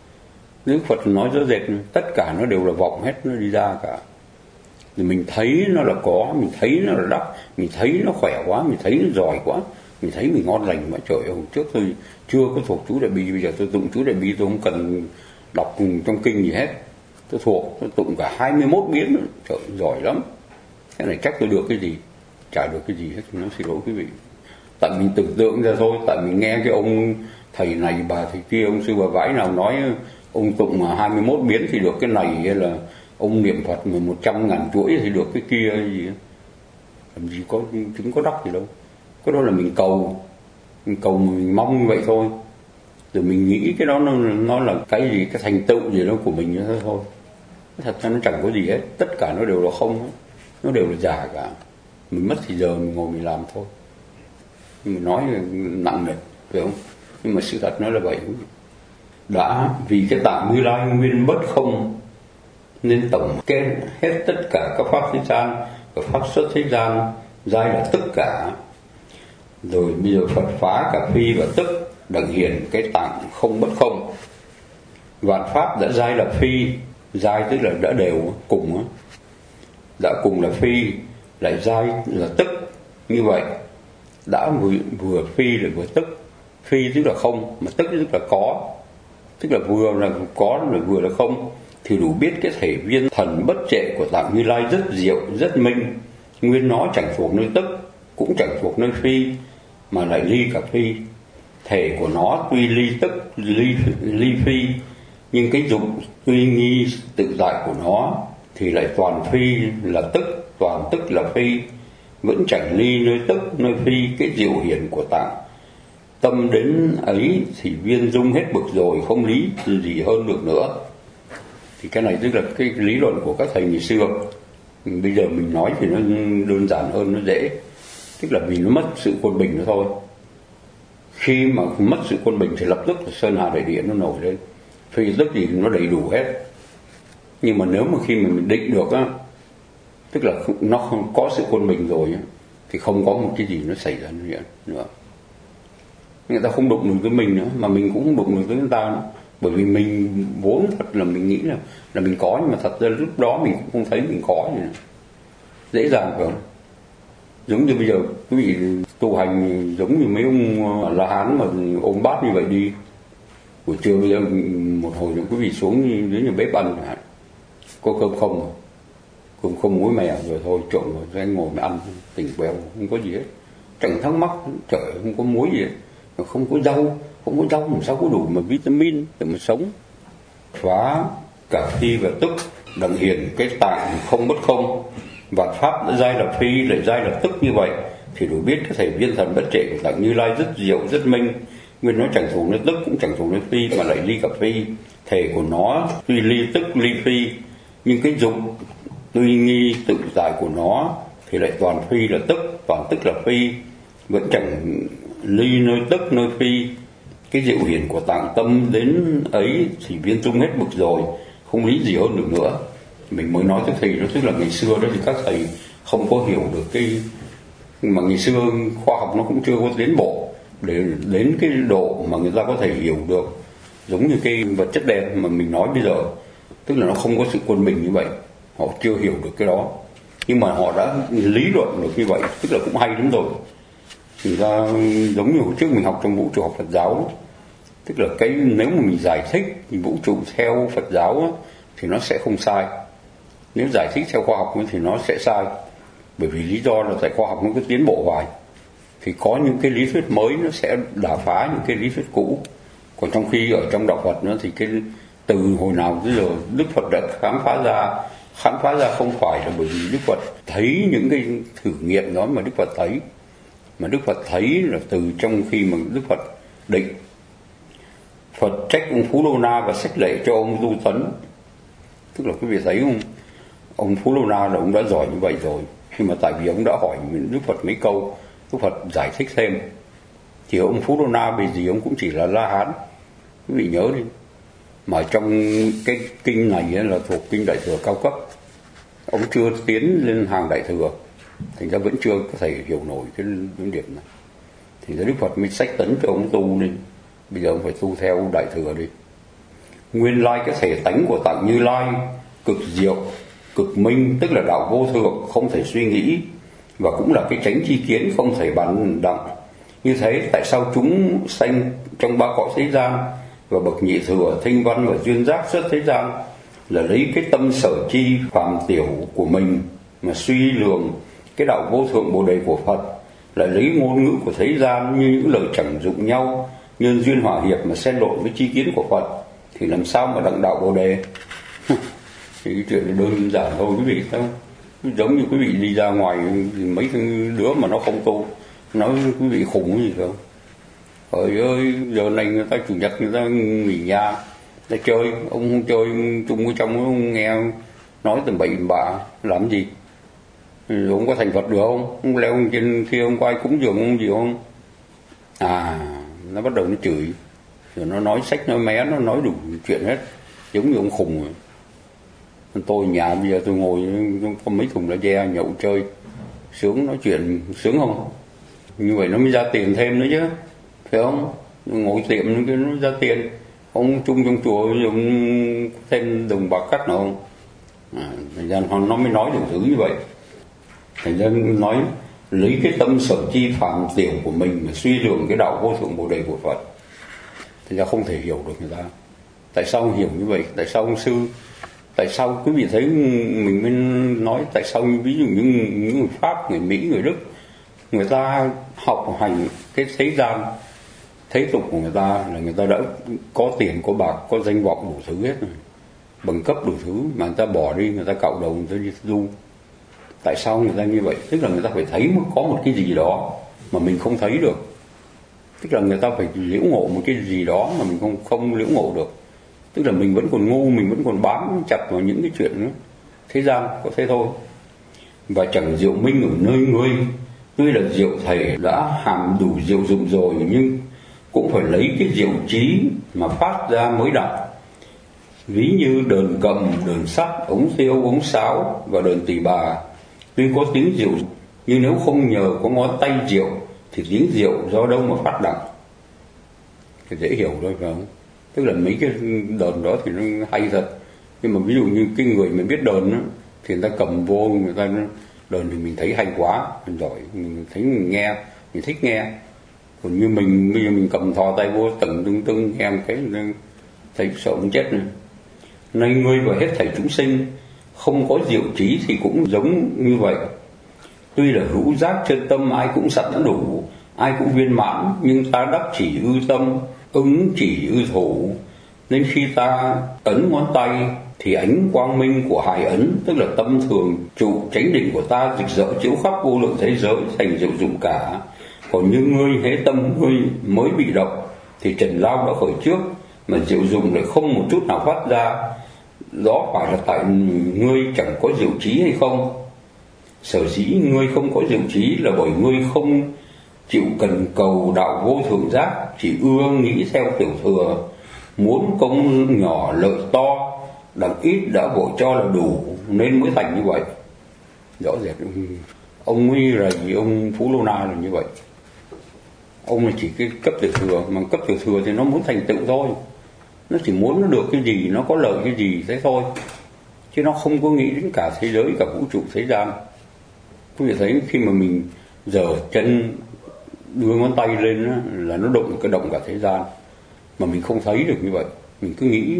Đức Phật nói rõ rệt tất cả nó đều là vọng hết, nó đi ra cả. Thì mình thấy nó là có, mình thấy nó là đắc, mình thấy nó khỏe quá, mình thấy nó giỏi quá, mình thấy mình ngon lành mà. Trời ơi, hôm trước tôi chưa có thuộc chú Đại Bi, bây giờ tôi tụng chú Đại Bi tôi không cần đọc trong kinh gì hết, tôi thuộc, tôi tụng cả hai mươi mốt biến. Trời ơi, giỏi lắm. Cái này chắc tôi được cái gì? Chả được cái gì hết, nó xin lỗi quý vị. Tại mình tưởng tượng ra thôi, tại mình nghe cái ông thầy này bà thầy kia, ông sư bà vãi nào nói ông tụng mà hai mươi mốt biến thì được cái này, hay là ông niệm Phật mà một trăm ngàn chuỗi thì được cái kia hay gì. Làm gì có chứng có đắc gì đâu. Cái đó là mình cầu, mình cầu mình mong như vậy thôi. Rồi mình nghĩ cái đó nó, nó là cái gì, cái thành tựu gì đó của mình như thế thôi. Thật ra nó chẳng có gì hết, tất cả nó đều là không hết. Nó đều là giả cả. Mình mất thì giờ mình ngồi mình làm thôi. Mình nói nặng nề, phải không? Nhưng mà sự thật nó là vậy. Đã vì cái tạng Như Lai nguyên bất không nên tổng kết hết tất cả các pháp thế gian và pháp xuất thế gian, giai là tất cả. Rồi bây giờ Phật phá cả phi và tức đặng hiển cái tạng không bất không. Vạn pháp đã giai là phi, giai tức là đã đều cùng, đã cùng là phi, lại giai là tức. Như vậy đã vừa, vừa phi lại vừa tức. Phi tức là không, mà tức tức là có, tức là vừa là có rồi vừa là không, thì đủ biết cái thể viên thần bất trệ của tạng Như Lai rất diệu, rất minh. Nguyên nó chẳng thuộc nơi tức, cũng chẳng thuộc nơi phi, mà lại ly cả phi. Thể của nó tuy ly tức, ly, ly phi, nhưng cái dụng tuy nghi tự tại của nó thì lại toàn phi là tức, toàn tức là phi. Vẫn chẳng ly nơi tức, nơi phi cái diệu hiển của tạng. Tâm đến ấy thì viên dung hết bực rồi, không lý gì hơn được nữa. Thì cái này tức là cái lý luận của các thầy ngày xưa. Bây giờ mình nói thì nó đơn giản hơn, nó dễ. Tức là vì nó mất sự quân bình nữa thôi. Khi mà mất sự quân bình thì lập tức là sơn hà đại địa nó nổi lên. Phi tức gì nó đầy đủ hết. Nhưng mà nếu mà khi mà mình định được á, tức là nó không có sự quân bình rồi á, thì không có một cái gì nó xảy ra nữa. Người ta không đụng được với mình nữa, mà mình cũng không đụng được với người ta nữa. Bởi vì mình vốn thật là mình nghĩ là là mình có, nhưng mà thật ra lúc đó mình cũng không thấy mình có gì nữa. Dễ dàng phải không? Giống như bây giờ quý vị tu hành giống như mấy ông La Hán mà ôm bát như vậy đi. Buổi trưa bây giờ một hồi nữa quý vị xuống dưới nhà bếp ăn chẳng hạn, có cơm không, cơm không muối mè rồi thôi trộn rồi cho anh ngồi mà ăn tỉnh queo, không có gì hết, chẳng thắc mắc, trời không có muối gì hết, không có rau, không có rau làm sao có đủ mà vitamin để mà sống. Phá cả phi và tức đặng hiển cái tạng không bất không, và pháp đã giai là phi lại giai là tức. Như vậy thì đủ biết cái thể viên thần bất trệ của tạng Như Lai rất diệu, rất minh. Nguyên nó chẳng thuộc nơi tức, cũng chẳng thuộc nơi phi, mà lại ly cả phi. Thể của nó tuy ly tức ly phi, nhưng cái dụng tuy nghi tự tại của nó thì lại toàn phi là tức, toàn tức là phi. Vẫn chẳng ly nơi tức nơi phi, Cái diệu hiển của tạng tâm đến ấy thì viên trung hết bực rồi, không lý gì hơn được nữa. Mình mới nói với thầy đó, tức là ngày xưa đó thì các thầy không có hiểu được cái, mà ngày xưa khoa học nó cũng chưa có tiến bộ để đến cái độ mà người ta có thể hiểu được giống như cái vật chất đen mà mình nói bây giờ. Tức là nó không có sự quân bình như vậy, họ chưa hiểu được cái đó, nhưng mà họ đã lý luận được như vậy, tức là cũng hay lắm rồi. Thì ra giống như hồi trước mình học trong vũ trụ học Phật giáo, tức là cái nếu mà mình giải thích thì vũ trụ theo Phật giáo thì nó sẽ không sai, nếu giải thích theo khoa học thì nó sẽ sai. Bởi vì lý do là tại khoa học nó cứ tiến bộ hoài, thì có những cái lý thuyết mới nó sẽ đả phá những cái lý thuyết cũ. Còn trong khi ở trong đạo Phật nữa thì cái từ hồi nào tới giờ Đức Phật đã khám phá ra, khám phá ra không phải là bởi vì Đức Phật thấy những cái thử nghiệm đó mà Đức Phật thấy, mà Đức Phật thấy là từ trong khi mà Đức Phật định. Phật trách ông Phú Lô Na và sách lệ cho ông Du Tấn, tức là cái việc thấy ông ông Phú Lô Na là ông đã giỏi như vậy rồi, nhưng mà tại vì ông đã hỏi Đức Phật mấy câu, Đức Phật giải thích thêm, thì ông Phú Lô Na vì gì ông cũng chỉ là La Hán, quý vị nhớ đi. Mà trong cái kinh này là thuộc kinh Đại Thừa cao cấp, ông chưa tiến lên hàng Đại Thừa, thành ra vẫn chưa có thể hiểu nổi cái vấn điểm này. Thì Đức Phật mới sách tấn cho ông tu đi, bây giờ ông phải tu theo Đại Thừa đi. Nguyên lai cái thể tánh của tạng Như Lai cực diệu, cực minh, tức là đạo vô thượng không thể suy nghĩ, và cũng là cái chánh chi kiến không thể bàn đặng. Như thế tại sao chúng sanh trong ba cõi thế gian và bậc nhị thừa, thanh văn và duyên giác xuất thế gian là lấy cái tâm sở chi phàm tiểu của mình mà suy lường cái đạo vô thượng Bồ đề của Phật, lại lấy ngôn ngữ của thế gian như những lời chẳng dụng nhau, nhân duyên hòa hiệp mà xen lộn với chi kiến của Phật, thì làm sao mà đặng đạo Bồ đề? Thì cái chuyện này đơn giản thôi quý vị, sao giống như quý vị đi ra ngoài mấy đứa mà nó không tu nói quý vị khủng gì không? Trời ơi, giờ này người ta chủ nhật người ta nghỉ nhà, ta chơi, ông không chơi chung ở trong ông nghe nói tầm bậy bạ làm gì? Rồi ông có thành Phật được không? Ông leo trên kia ông quay cúng dường ông gì không? À, nó bắt đầu nó chửi, rồi nó nói sách nói mé, nó nói đủ chuyện hết, giống như ông khùng rồi. Tôi nhà bây giờ tôi ngồi có mấy thùng lá ve nhậu chơi sướng, nói chuyện sướng không? Như vậy nó mới ra tiền thêm nữa chứ, phải không? Ngồi tiệm cái nó ra tiền. Ông chung trong chùa ông thêm đồng bạc cắt nào không? À, thành ra nó mới nói được thứ như vậy. Thành ra nói lấy cái tâm sở chi phàm tiểu của mình mà suy lượng cái đạo vô thượng Bồ đề của Phật, thành ra không thể hiểu được người ta. Tại sao ông hiểu như vậy? Tại sao ông sư? Tại sao quý vị thấy mình mới nói tại sao ví dụ như những người Pháp, người Mỹ, người Đức, người ta học hành cái thế gian, thế tục của người ta là người ta đã có tiền, có bạc, có danh vọng đủ thứ hết rồi, bằng cấp đủ thứ, mà người ta bỏ đi, người ta cạo đầu, người ta đi du. Tại sao người ta như vậy? Tức là người ta phải thấy có một cái gì đó mà mình không thấy được. Tức là người ta phải liễu ngộ một cái gì đó mà mình không không liễu ngộ được. Tức là mình vẫn còn ngu, mình vẫn còn bám chặt vào những cái chuyện đó. Thế gian có thế thôi. Và chẳng diệu minh ở nơi ngươi, tuy là diệu thầy đã hàm đủ diệu dụng rồi, nhưng cũng phải lấy cái diệu trí mà phát ra mới đặng. Ví như đờn cầm, đờn sắt, ống tiêu, ống sáo và đờn tỳ bà, tuy có tiếng diệu, nhưng nếu không nhờ có ngón tay diệu thì tiếng diệu do đâu mà phát đặng? Thì dễ hiểu thôi phải không? Tức là mấy cái đờn đó thì nó hay thật, nhưng mà ví dụ như cái người mà biết đờn đó, thì người ta cầm vô, người ta đờn thì mình thấy hay quá, mình giỏi, mình thấy mình nghe, mình thích nghe. Còn như mình bây giờ mình cầm thò tay vô tầng tưng tưng nghe một cái thấy sợ muốn chết nữa. Nay ngươi và hết thảy chúng sinh không có diệu trí thì cũng giống như vậy. Tuy là hữu giác chân tâm ai cũng sẵn đủ, ai cũng viên mãn, nhưng ta đắc chỉ ư tâm, ứng chỉ ư thủ. Nên khi ta ấn ngón tay thì ánh quang minh của hài ấn, tức là tâm thường trụ chánh định của ta rực rỡ chiếu khắp vô lượng thế giới thành diệu dụng cả. Còn như ngươi hễ tâm ngươi mới bị động thì trần lao đã khởi trước, mà diệu dụng lại không một chút nào phát ra. Đó phải là tại ngươi chẳng có diệu trí hay không? Sở dĩ ngươi không có diệu trí là bởi ngươi không chịu cần cầu đạo vô thượng giác, chỉ ưa nghĩ theo tiểu thừa, muốn công nhỏ lợi to, đặng ít đã vội cho là đủ nên mới thành như vậy. Rõ rệt ông ấy là gì, ông Phú Lô Na là như vậy. Ông là chỉ cái cấp tiểu thừa, mà cấp tiểu thừa thì nó muốn thành tựu thôi, nó chỉ muốn nó được cái gì, nó có lợi cái gì thế thôi, chứ nó không có nghĩ đến cả thế giới, cả vũ trụ thế gian. Quý vị thấy khi mà mình giở chân đưa ngón tay lên đó, là nó động cái động cả thế gian, mà mình không thấy được như vậy. Mình cứ nghĩ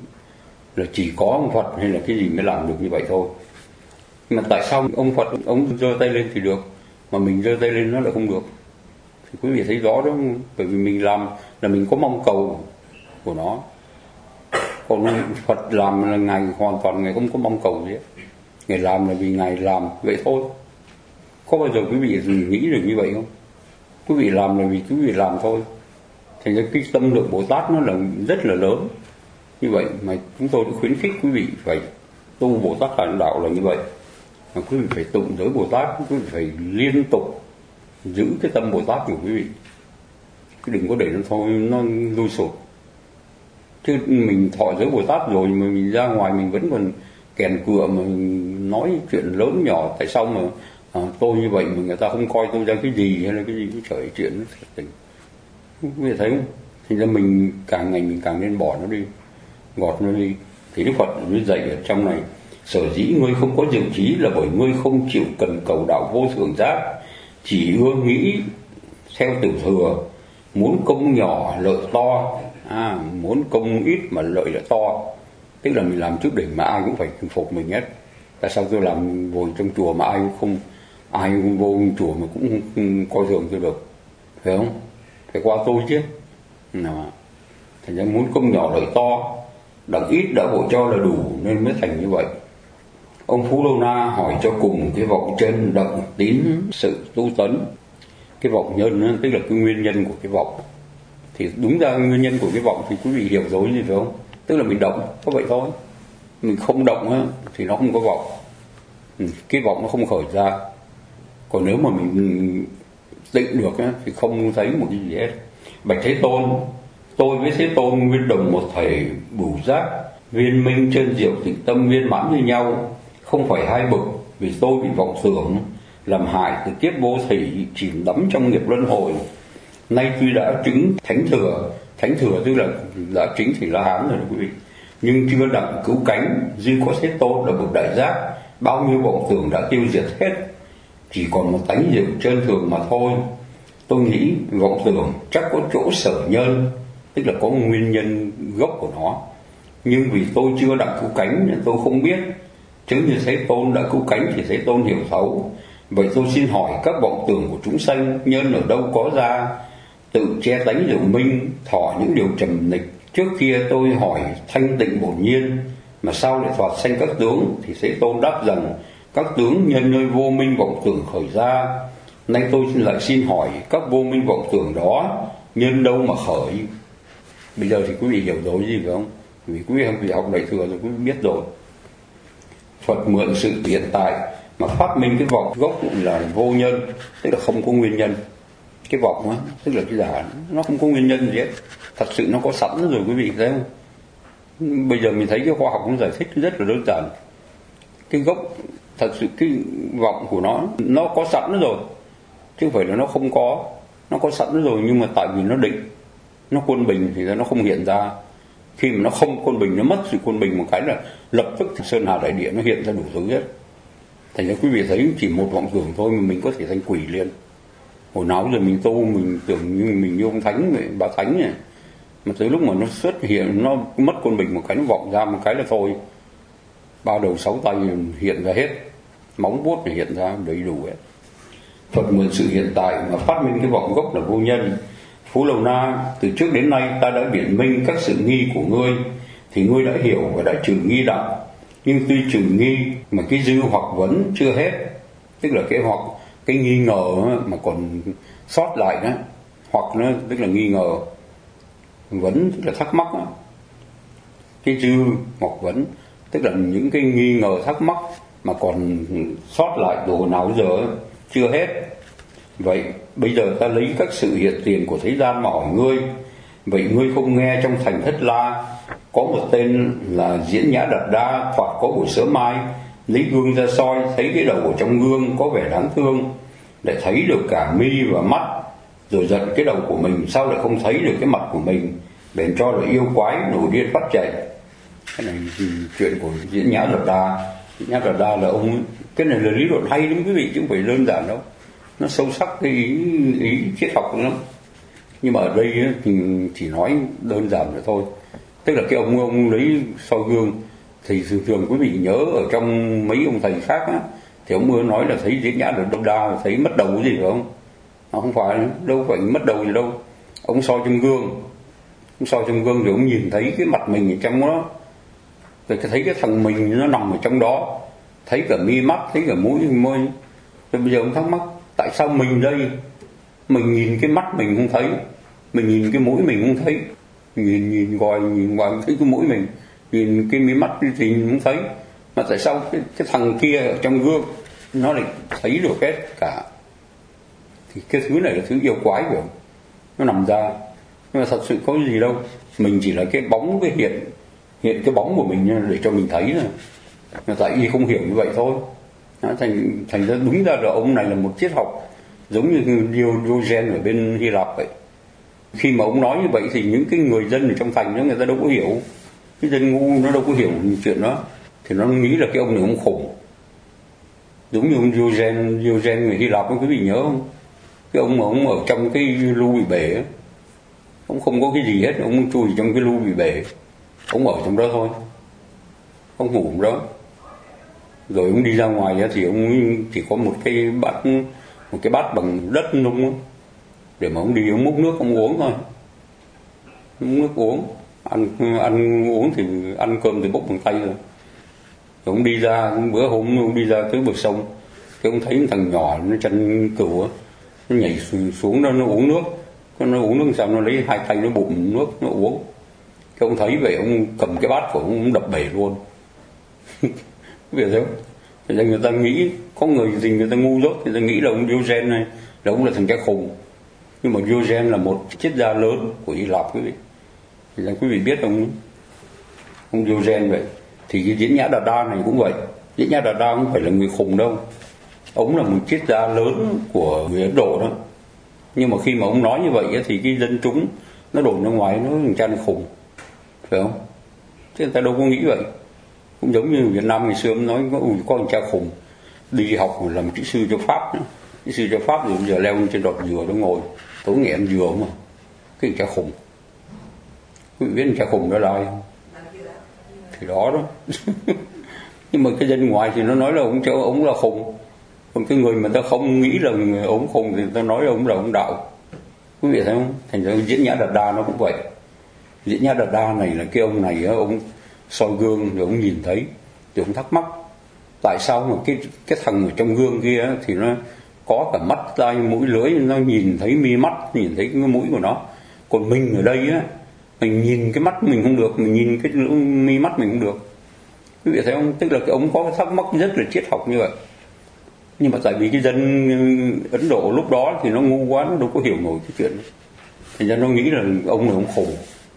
là chỉ có ông Phật hay là cái gì mới làm được như vậy thôi. Mà tại sao ông Phật ông giơ tay lên thì được, mà mình giơ tay lên nó lại không được? Thì quý vị thấy rõ đó, bởi vì mình làm là mình có mong cầu của nó. Còn Phật làm là Ngài hoàn toàn Ngài không có mong cầu gì hết. Ngài làm là vì Ngài làm vậy thôi. Có bao giờ quý vị nghĩ được như vậy không? Quý vị làm là vì quý vị làm thôi. Thành ra cái tâm lượng Bồ Tát nó là rất là lớn. Như vậy mà chúng tôi đã khuyến khích quý vị phải tu Bồ Tát Hành Đạo là như vậy. Mà quý vị phải tụng giới Bồ Tát, quý vị phải liên tục giữ cái tâm Bồ Tát của quý vị. Chứ đừng có để nó thôi nó lui sụt. Chứ mình thọ giới Bồ Tát rồi mà mình ra ngoài mình vẫn còn kèn cựa mà mình nói chuyện lớn nhỏ. Tại sao mà à, tôi như vậy mà người ta không coi tôi ra cái gì hay là cái gì, cái trời chuyện nó thật tình. Quý vị thấy không? Thì ra mình càng ngày mình càng nên bỏ nó đi, gọt nó đi. Thì Đức Phật mới dạy ở trong này: sở dĩ ngươi không có diệu trí là bởi ngươi không chịu cần cầu đạo vô thượng giác, chỉ ưa nghĩ theo tiểu thừa, muốn công nhỏ lợi to, à, muốn công ít mà lợi lại to. Tức là mình làm trước đỉnh mà ai cũng phải phục mình hết. Tại sao tôi làm ngồi trong chùa mà ai cũng không, ai cũng vô chùa mà cũng không coi thường tôi được, phải không? Phải qua tôi chứ. Nào, thành ra muốn công nhỏ lợi to, đặng ít đã vội cho là đủ nên mới thành như vậy. Ông Phú Lô Na hỏi cho cùng cái vọng chân đặng tín sự tu tấn. Cái vọng nhân đó, tức là cái nguyên nhân của cái vọng. Thì đúng ra nguyên nhân của cái vọng thì quý vị hiểu rồi gì phải không? Tức là mình động, có vậy thôi. Mình không động á, thì nó không có vọng. Cái vọng nó không khởi ra. Còn nếu mà mình tịnh được á, thì không thấy một cái gì hết. Bạch Thế Tôn: tôi với Thế Tôn nguyên đồng một thể đủ giác, viên minh chân diệu tịnh tâm viên mãn như nhau, không phải hai bực. Vì tôi bị vọng tưởng làm hại từ kiếp vô thủy, chìm đắm trong nghiệp luân hồi. Nay tuy đã chứng thánh thừa, thánh thừa tức là đã chứng thì La Hán rồi quý vị, nhưng chưa đặng cứu cánh, duy có Thế Tôn là bậc đại giác, bao nhiêu vọng tưởng đã tiêu diệt hết, chỉ còn một tánh diệu chân thường mà thôi. Tôi nghĩ vọng tưởng chắc có chỗ sở nhân, tức là có nguyên nhân gốc của nó, nhưng vì tôi chưa đặng cứu cánh nên tôi không biết. Chứ như Thế Tôn đã cứu cánh thì Thế Tôn hiểu thấu. Vậy tôi xin hỏi các vọng tưởng của chúng sanh nhân ở đâu có ra, tự che tánh diệu minh, thọ những điều trầm nịch. Trước kia tôi hỏi thanh tịnh bổn nhiên, mà sao lại thoạt sanh các tướng? Thì Thế Tôn đáp rằng các tướng nhân nơi vô minh vọng tưởng khởi ra. Nay tôi lại xin hỏi các vô minh vọng tưởng đó nhân đâu mà khởi? Bây giờ thì quý vị hiểu rồi gì phải không? Vì quý vị học Đại Thừa rồi quý vị biết rồi. Phật mượn sự hiện tại mà phát minh cái vọng gốc là vô nhân, tức là không có nguyên nhân. Cái vọng á, tức là cái giả, nó không có nguyên nhân gì hết. Thật sự nó có sẵn rồi quý vị thấy không? Bây giờ mình thấy cái khoa học nó giải thích rất là đơn giản. Cái gốc, thật sự cái vọng của nó, nó có sẵn rồi. Chứ không phải là nó không có. Nó có sẵn rồi nhưng mà tại vì nó định, nó quân bình thì nó không hiện ra. Khi mà nó không quân bình, nó mất sự quân bình một cái là lập tức sơn hà đại địa nó hiện ra đủ thứ hết. Thành ra quý vị thấy chỉ một vọng tưởng thôi mà mình có thể thành quỷ liền. Hồi nào giờ mình tu mình tưởng như mình như ông thánh, bà thánh này, mà tới lúc mà nó xuất hiện, nó mất quân bình một cái, nó vọng ra một cái là thôi, ba đầu sáu tay hiện ra hết, móng vuốt thì hiện ra đầy đủ hết. Phật mượn sự hiện tại mà phát minh cái vọng gốc là vô nhân. Phú Lô Na, từ trước đến nay ta đã biện minh các sự nghi của ngươi, thì ngươi đã hiểu và đã trừ nghi đặng. Nhưng tuy trừ nghi mà cái dư hoặc vấn chưa hết, tức là cái hoặc cái nghi ngờ mà còn sót lại đó, hoặc nó tức là nghi ngờ, vấn tức là thắc mắc đó. Cái dư hoặc vấn tức là những cái nghi ngờ thắc mắc mà còn sót lại từ hồi nào giờ chưa hết. Vậy bây giờ ta lấy các sự hiện tiền của thế gian mà hỏi ngươi, vậy ngươi không nghe trong thành Thất La có một tên là Diễn Nhã Đạt Đa, thoạt có buổi sớm mai lấy gương ra soi, thấy cái đầu ở trong gương có vẻ đáng thương, để thấy được cả mi và mắt, rồi giận cái đầu của mình sao lại không thấy được cái mặt của mình, bèn cho là yêu quái nổi điên bắt chạy. Cái này chuyện của Diễn Nhã Đạt Đa. Diễn Nhã Đạt Đa là ông, cái này là lý luận hay lắm quý vị, chứ không phải đơn giản đâu, nó sâu sắc cái ý, ý triết học lắm. Nhưng mà ở đây thì chỉ nói đơn giản rồi thôi. Tức là cái ông ông lấy soi gương thì thường thường quý vị nhớ ở trong mấy ông thầy khác á, thì ông mới nói là thấy Diễn Nhã Đạt Đa thấy mất đầu gì phải không? Nó không phải, đâu phải mất đầu gì đâu. Ông soi trong gương, ông soi trong gương thì ông nhìn thấy cái mặt mình ở trong đó, rồi thấy cái thằng mình nó nằm ở trong đó, thấy cả mi mắt, thấy cả mũi môi. Rồi bây giờ ông thắc mắc tại sao mình đây, mình nhìn cái mắt mình không thấy, mình nhìn cái mũi mình không thấy, nhìn nhìn ngoài nhìn ngoài thấy cái mũi mình, nhìn cái mí mắt thì không thấy, mà tại sao cái, cái thằng kia ở trong gương nó lại thấy được hết cả? Thì cái thứ này là thứ yêu quái phải không? Nó nằm ra, nhưng mà thật sự có gì đâu, mình chỉ là cái bóng, cái hiện hiện cái bóng của mình để cho mình thấy thôi. Tại y không hiểu như vậy thôi. Nó thành thành ra đúng ra là ông này là một triết học giống như Diogenes ở bên Hy Lạp vậy. Khi mà ông nói như vậy thì những cái người dân ở trong thành đó người ta đâu có hiểu, cái dân ngu nó đâu có hiểu chuyện đó, thì nó nghĩ là cái ông này ông khủng, giống như ông Diogenes Diogenes người Hy Lạp, quý vị nhớ không? Cái ông mà ông ở trong cái lu bị bể ấy, ông không có cái gì hết, ông chui trong cái lu bị bể, ông ở trong đó thôi, ông ngủ trong đó, rồi ông đi ra ngoài thì ông chỉ có một cái bát một cái bát bằng đất nung để mà ông đi ông múc nước ông uống thôi, múc nước uống, ăn ăn uống thì ăn cơm thì bốc bằng tay rồi. Rồi ông đi ra, bữa hôm ông đi ra tới bờ sông, cái ông thấy thằng nhỏ nó chân cừu á, nó nhảy xuống đó nó uống nước, nó uống nước sao nó lấy hai tay nó bụng nước nó uống. Cái ông thấy vậy ông cầm cái bát của ông, ông đập bể luôn. Biết không? Thì người ta nghĩ có người gì người ta ngu dốt, người ta nghĩ là ông Diogenes này là ông là thằng cái khùng, nhưng mà Diogenes là một triết gia lớn của Hy Lạp quý vị. Thì là quý vị biết ông ông Diogenes vậy. Thì cái Diễn Nhã Đạt Đa này cũng vậy. Diễn Nhã Đạt Đa không phải là người khùng đâu, ông là một triết gia lớn của người Ấn Độ đó. Nhưng mà khi mà ông nói như vậy thì cái dân chúng nó đồn ra ngoài nó thằng cha này khùng, phải không? Thế người ta đâu có nghĩ vậy. Cũng giống như Việt Nam ngày xưa nói có ui có thằng cha khùng đi học làm kỹ sư cho Pháp nữa. Kỹ sư cho Pháp rồi bây giờ leo lên trên đọt dừa nó ngồi tối ngày ăn dừa mà, cái thằng cha khùng. Quý vị biết thằng cha khùng đó là ai không? Thì đó đó. Nhưng mà cái dân ngoài thì nó nói là ông cháu ông là khùng, còn cái người mà ta không nghĩ là người ông khùng thì ta nói là ông là ông đạo. Quý vị thấy không? Thành ra Diễn Nhã Đạt Đa nó cũng vậy. Diễn Nhã Đạt Đa này là cái ông này ông soi gương rồi ông nhìn thấy thì ông thắc mắc tại sao mà cái cái thằng ở trong gương kia thì nó có cả mắt tai mũi lưỡi, nó nhìn thấy mi mắt, nhìn thấy cái mũi của nó, còn mình ở đây á mình nhìn cái mắt mình không được, mình nhìn cái mi mắt mình không được. Quý vị thấy không? Tức là cái ông có cái thắc mắc rất là triết học như vậy. Nhưng mà tại vì cái dân Ấn Độ lúc đó thì nó ngu quá, nó đâu có hiểu nổi cái chuyện đó. Thành ra nó nghĩ là ông là ông khùng,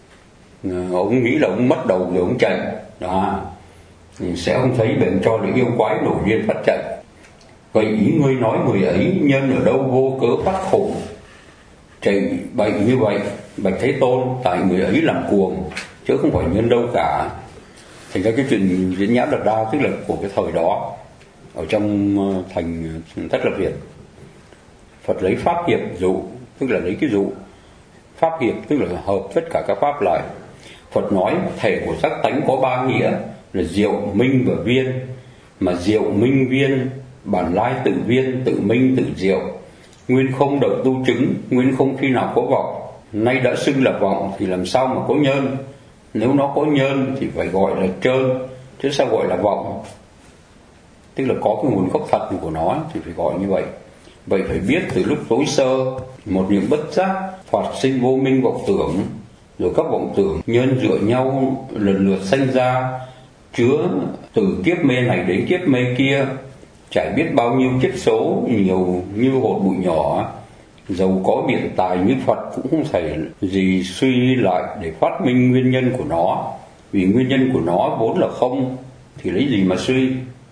ông nghĩ là ông mất đầu rồi ông chạy đó, thì sẽ không thấy bèn cho là yêu quái nổi điên phát chạy. Vậy ý ngươi nói người ấy nhân ở đâu vô cớ phát khùng chạy bệnh như vậy, bạch Thế Tôn, tại người ấy làm cuồng chứ không phải nhân đâu cả. Thành ra cái chuyện Diễn Nhã Đạt Đa tức là của cái thời đó ở trong thành Thất Lập Việt, Phật lấy pháp hiệp dụ, tức là lấy cái dụ pháp hiệp, tức là hợp tất cả các pháp lại. Phật nói thể của sắc tánh có ba nghĩa là diệu, minh và viên, mà diệu, minh, viên bản lai tự viên, tự minh, tự diệu, nguyên không đợi tu chứng, nguyên không khi nào có vọng. Nay đã xưng là vọng thì làm sao mà có nhân? Nếu nó có nhân thì phải gọi là trơn, chứ sao gọi là vọng? Tức là có cái nguồn gốc thật của nó thì phải gọi như vậy. Vậy phải biết từ lúc tối sơ, một niệm bất giác thoạt sinh vô minh vọng tưởng, rồi các vọng tưởng nhân dựa nhau lần lượt sanh ra, chứa từ kiếp mê này đến kiếp mê kia, Chả biết bao nhiêu kiếp số nhiều như hột bụi nhỏ, dầu có biện tài như Phật cũng không thể gì suy lại để phát minh nguyên nhân của nó. Vì nguyên nhân của nó vốn là không, thì lấy gì mà suy.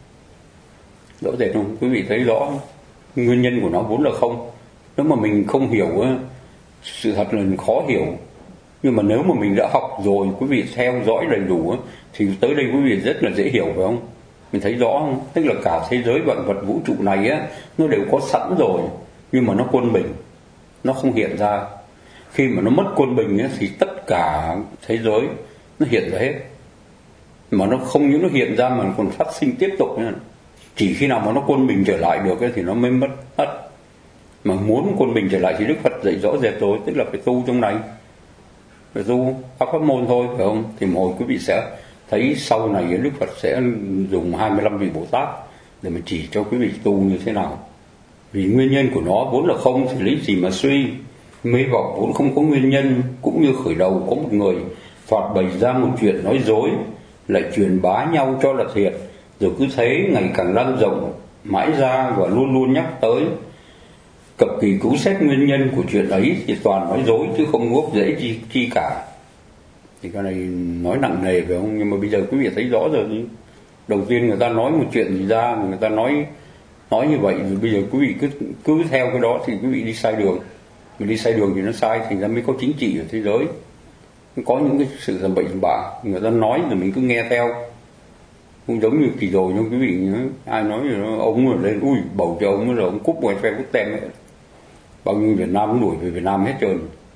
Rõ rệt không? Quý vị thấy rõ nguyên nhân của nó vốn là không. Nếu mà mình không hiểu, sự thật là khó hiểu. Nhưng mà nếu mà mình đã học rồi, quý vị theo dõi đầy đủ, thì tới đây quý vị rất là dễ hiểu, phải không? Mình thấy rõ không? Tức là cả thế giới vạn vật vũ trụ này á, nó đều có sẵn rồi, nhưng mà nó quân bình, nó không hiện ra. Khi mà nó mất quân bình á, thì tất cả thế giới nó hiện ra hết. Mà nó không những nó hiện ra mà còn phát sinh tiếp tục nữa. Chỉ khi nào mà nó quân bình trở lại được ấy, thì nó mới mất hết. Mà muốn quân bình trở lại thì Đức Phật dạy rõ rệt rồi, tức là phải tu trong này, phải tu các pháp môn thôi, phải không? Thì mỗi quý vị sẽ thấy sau này Đức Phật sẽ dùng hai mươi lăm vị Bồ Tát để mà chỉ cho quý vị tu như thế nào. Vì nguyên nhân của nó vốn là không thì lấy gì mà suy. Mê vọng vốn không có nguyên nhân, cũng như khởi đầu có một người thoạt bày ra một chuyện nói dối, lại truyền bá nhau cho là thiệt, rồi cứ thế ngày càng lan rộng mãi ra và luôn luôn nhắc tới. Cập kỳ cứu xét nguyên nhân của chuyện ấy thì toàn nói dối chứ không gốc rễ chi, chi cả. Thì cái này nói nặng nề phải không? Nhưng mà bây giờ quý vị thấy rõ rồi. Đầu tiên người ta nói một chuyện gì ra, người ta nói nói như vậy, rồi bây giờ quý vị cứ cứ theo cái đó thì quý vị đi sai đường. Mình đi sai đường thì nó sai, thành ra mới có chính trị ở thế giới. Có những cái sự tầm bậy tầm bạ, người ta nói rồi mình cứ nghe theo. Cũng giống như kỳ rồi nha quý vị nhớ, ai nói rồi ông rồi lên ui bầu cho ông rồi ông cúp ngoài phe quốc tem ấy. Bao nhiêu Việt Nam cũng đuổi về Việt Nam hết trơn.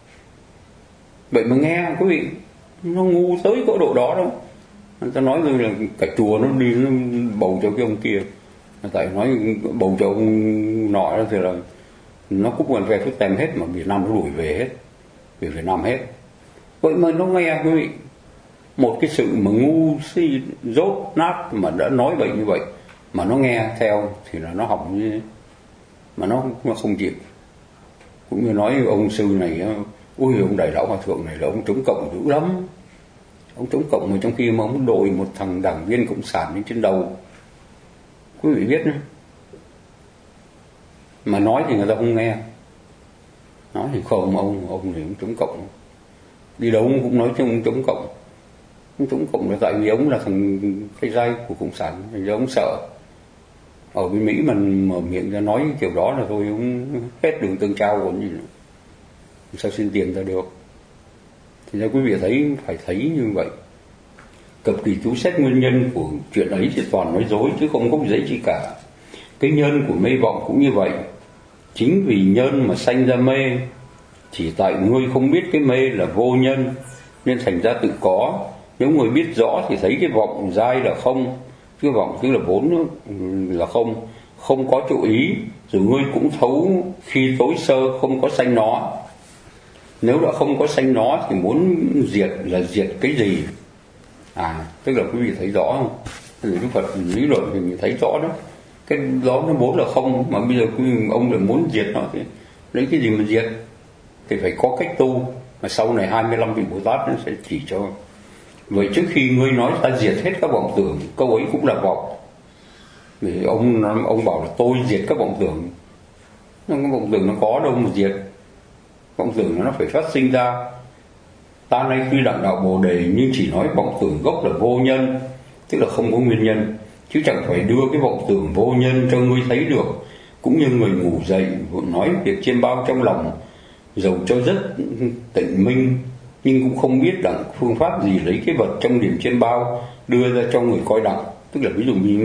Vậy mà nghe quý vị, nó ngu tới cỡ độ đó đâu. Người ta nói rồi là cả chùa nó đi nó bầu cho cái ông kia. Tại nói bầu cho ông nọ thì là nó cúp ngoài phe quốc tem hết, mà Việt Nam nó đuổi về hết, về Việt Nam hết. Vậy mà nó nghe quý vị, một cái sự mà ngu si dốt nát mà đã nói vậy như vậy mà nó nghe theo thì là nó hỏng như thế. Mà nó, nó không chịu. Cũng như nói ông sư này, ui ông Đại Lão Hòa Thượng này là ông chống cộng dữ lắm. Ông chống cộng mà trong khi mà ông đội một thằng đảng viên cộng sản lên trên đầu, quý vị biết nữa. Mà nói thì người ta không nghe. Nói thì không, ông ông này ông chống cộng. Đi đâu ông cũng nói cho ông chống cộng. Ông chống cộng là tại vì ông là thằng cái dây của cộng sản, thành ra ông sợ. Ở bên Mỹ mà mở miệng ra nói kiểu đó là thôi ông hết đường tương trao còn gì nữa. Sao xin tiền ra được. Thì ra quý vị thấy phải thấy như vậy. Cập kỳ chú xét nguyên nhân của chuyện ấy thì toàn nói dối chứ không có giấy chi cả. Cái nhân của mê vọng cũng như vậy. Chính vì nhân mà sanh ra mê, chỉ tại ngươi không biết cái mê là vô nhân nên thành ra tự có. Nếu người biết rõ thì thấy cái vọng dai là không, cái vọng tức là vốn là không, không có chỗ ý, rồi ngươi cũng thấu khi tối sơ không có sanh nó. Nếu đã không có sanh nó thì muốn diệt là diệt cái gì? À, tức là quý vị thấy rõ không? Đức Phật lý luận thì mình thấy rõ đó. Cái đó nó vốn là không, mà bây giờ ông lại muốn diệt nó thì lấy cái gì mà diệt? Thì phải có cách tu, mà sau này hai mươi lăm vị Bồ Tát nó sẽ chỉ cho. Vậy trước khi ngươi nói ta diệt hết các vọng tưởng, câu ấy cũng là vọng. Vì ông ông bảo là tôi diệt các vọng tưởng. Nhưng cái vọng tưởng nó có đâu mà diệt. Vọng tưởng nó phải phát sinh ra. Ta nay tuy đặng đạo Bồ Đề nhưng chỉ nói vọng tưởng gốc là vô nhân, tức là không có nguyên nhân, chứ chẳng phải đưa cái vọng tưởng vô nhân cho ngươi thấy được. Cũng như người ngủ dậy nói việc chiêm bao trong lòng, dầu cho rất tịnh minh nhưng cũng không biết đặng phương pháp gì lấy cái vật trong điểm chiêm bao đưa ra cho người coi đặng. Tức là ví dụ như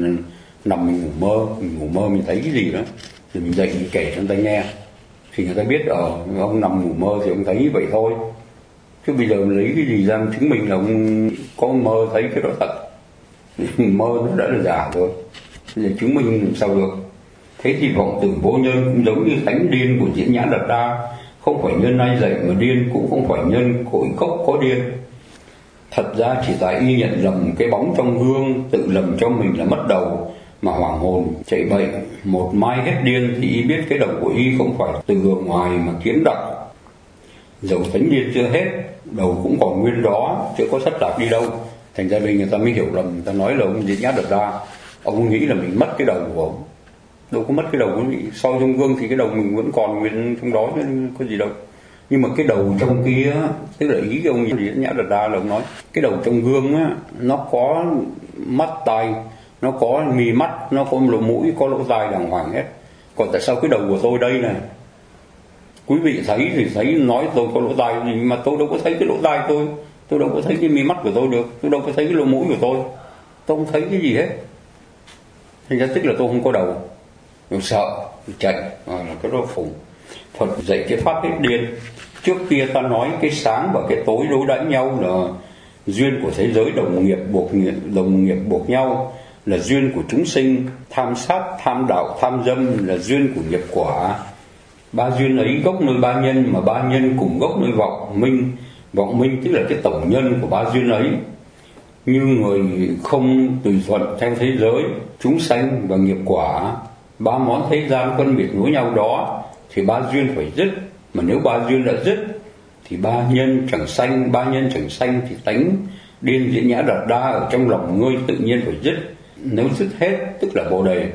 nằm mình ngủ mơ, mình ngủ mơ mình thấy cái gì đó, thì mình dậy mình kể cho người ta nghe, thì người ta biết ở ông nằm ngủ mơ thì ông thấy như vậy thôi. Chứ bây giờ lấy cái gì ra chứng minh là ông có mơ thấy cái đó thật. Mơ nó đã là giả rồi, bây giờ chứng minh làm sao được. Thế thì vọng tưởng vô nhân cũng giống như thánh điên của Diễn Nhã Đạt Đa, không phải nhân ai dạy mà điên, cũng không phải nhân cội gốc có điên. Thật ra chỉ tại y nhận lầm cái bóng trong gương, tự lầm cho mình là mất đầu mà hoảng hồn chạy bậy. Một mai hết điên thì y biết cái đầu của y không phải từ ngoài mà kiến đặc. Dầu thánh điên chưa hết, đầu cũng còn nguyên đó, chứ có thất lạc đi đâu. Thành ra đây người ta mới hiểu lầm, người ta nói là ông Diễn Nhã Đạt Đa Ông nghĩ là mình mất cái đầu của ông. Đâu có mất cái đầu của ông. Soi trong gương thì cái đầu mình vẫn còn nguyên trong đó chứ có gì đâu. Nhưng mà cái đầu trong kia, tức là ý cái ông Nhã Đạt Đa là ông nói cái đầu trong gương á, nó có mắt tai, nó có mi mắt, nó có lỗ mũi, có lỗ tai đàng hoàng hết. Còn tại sao cái đầu của tôi đây này, quý vị thấy thì thấy nói tôi có lỗ tai, nhưng mà tôi đâu có thấy cái lỗ tai tôi, tôi đâu có thấy cái mi mắt của tôi được, tôi đâu có thấy cái lỗ mũi của tôi, tôi không thấy cái gì hết. Thành ra tức là tôi không có đầu. Tôi sợ, tôi chạy, à, là cái đó phùng. Phật dạy cái pháp hết điên. Trước kia ta nói cái sáng và cái tối đối đãi nhau là duyên của thế giới, đồng nghiệp buộc nghiệp, đồng nghiệp buộc nhau là duyên của chúng sinh, tham sát, tham đạo, tham dâm là duyên của nghiệp quả. Ba duyên ấy gốc nơi ba nhân, mà ba nhân cùng gốc nơi vọng minh. Vọng minh tức là cái tổng nhân của ba duyên ấy. Như người không tùy thuận theo thế giới, chúng sanh và nghiệp quả, ba món thế gian phân biệt nối nhau đó, thì ba duyên phải dứt. Mà nếu ba duyên đã dứt thì ba nhân chẳng sanh, ba nhân chẳng sanh thì tánh điên diễn Nhã Đạt Đa ở trong lòng ngươi tự nhiên phải dứt. Nếu dứt hết tức là Bồ Đề.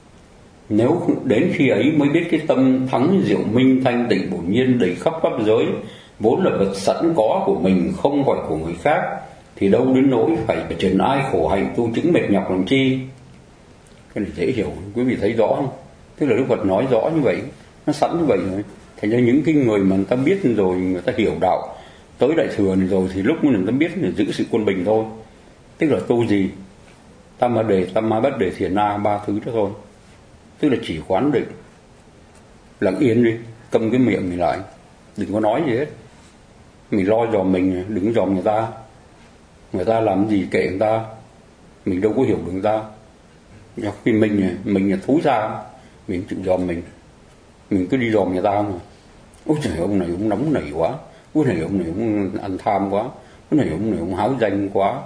Nếu đến khi ấy mới biết cái tâm thắng diệu minh thanh tịnh bổn nhiên đầy khắp pháp giới, vốn là vật sẵn có của mình, không phải của người khác, thì đâu đến nỗi phải trần ai khổ hạnh tu chứng mệt nhọc làm chi. Cái này dễ hiểu, quý vị thấy rõ không? Tức là Đức Phật nói rõ như vậy, nó sẵn như vậy rồi. Thành ra những cái người mà người ta biết rồi, người ta hiểu đạo tới Đại Thừa này rồi, thì lúc người ta biết là giữ sự quân bình thôi. Tức là tu gì? Tam Ma Đề, Tam Ma Bất Đề, Thiền Na, ba thứ đó thôi. Tức là chỉ quán định, lặng yên đi, câm cái miệng mình lại, đừng có nói gì hết. Mình lo dòm mình, đừng dòm người ta. Người ta làm gì kệ người ta, mình đâu có hiểu được người ta. Khi mình mình là thú ra, mình chịu dòm mình, mình cứ đi dòm người ta mà. Ôi trời, ông này ông nóng nảy quá, ôi này ông này ông ăn tham quá, ôi này ông này ông háo danh quá,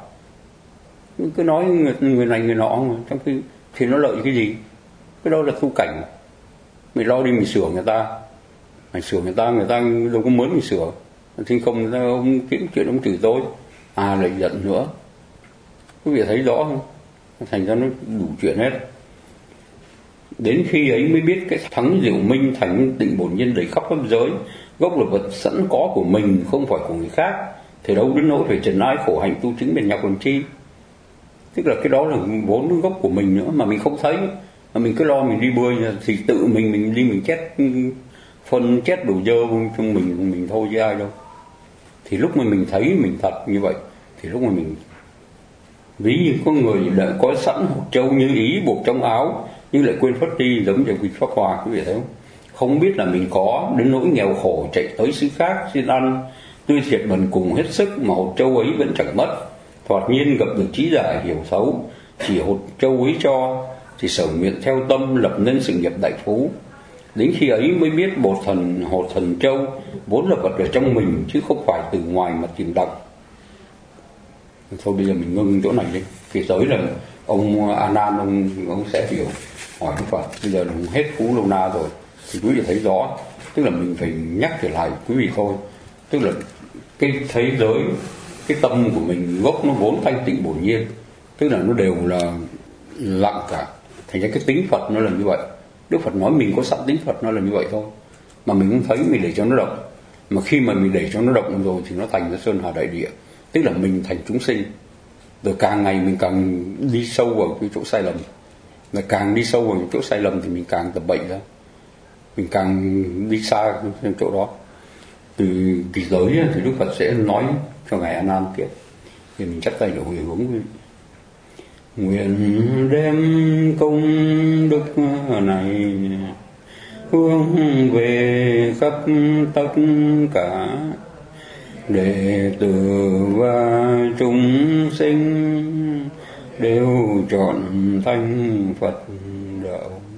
cứ nói người, người này người nọ mà. Trong khi thì nó lợi cái gì? Cái đó là tu cảnh. Mình lo đi mình sửa người ta, mình sửa người ta, người ta đâu có muốn mình sửa. Thì không, người ta ông kiếm chuyện ông chửi tôi, à lại giận nữa. Quý vị thấy rõ không? Thành ra nó đủ chuyện hết. Đến khi ấy mới biết cái thắng diệu minh thành tịnh bổn nhiên đầy khắp pháp giới, gốc là vật sẵn có của mình, không phải của người khác, thì đâu đến nỗi phải trần ai khổ hạnh tu chứng mệt nhọc làm chi. Tức là cái đó là vốn gốc của mình nữa mà mình không thấy, mà mình cứ lo mình đi bơi thì tự mình mình đi mình chết phân chết đồ dơ trong mình mình thôi chứ ai đâu. Thì lúc mà mình thấy mình thật như vậy, thì lúc mà mình ví như có người đã có sẵn hột trâu như ý buộc trong áo nhưng lại quên phất đi, giống như Pháp Hòa, quý vị thấy không? Không biết là mình có, đến nỗi nghèo khổ chạy tới xứ khác xin ăn, tươi thiệt bần cùng hết sức mà hột trâu ấy vẫn chẳng mất. Thoạt nhiên gặp được trí giải hiểu thấu, chỉ hột trâu ấy cho, thì sở nguyện theo tâm lập nên sự nghiệp đại phú. Đến khi ấy mới biết bột thần hột thần châu vốn là vật ở trong mình, chứ không phải từ ngoài mà tìm đặng. Thôi bây giờ mình ngưng chỗ này đi, khi tới là ông A Nan ông ông sẽ hiểu hỏi Đức Phật. Bây giờ là hết Phú Lâu Na rồi thì quý vị thấy rõ, tức là mình phải nhắc trở lại quý vị thôi. Tức là cái thế giới, cái tâm của mình gốc nó vốn thanh tịnh bổn nhiên, tức là nó đều là lặng cả. Thành ra cái tính Phật nó là như vậy. Đức Phật nói mình có sẵn tính Phật nó là như vậy thôi, mà mình không thấy, mình để cho nó động. Mà khi mà mình để cho nó động rồi thì nó thành ra sơn hà đại địa, tức là mình thành chúng sinh. Rồi càng ngày mình càng đi sâu vào cái chỗ sai lầm, và càng đi sâu vào cái chỗ sai lầm thì mình càng tập bệnh ra, mình càng đi xa trên chỗ đó. Từ kỳ giới thì Đức Phật sẽ nói cho ngài A Nan tiếp, thì mình chắc tay để hồi hướng. Nguyện đem công đức này hướng về khắp tất cả đệ tử và chúng sinh đều trọn thanh Phật đạo.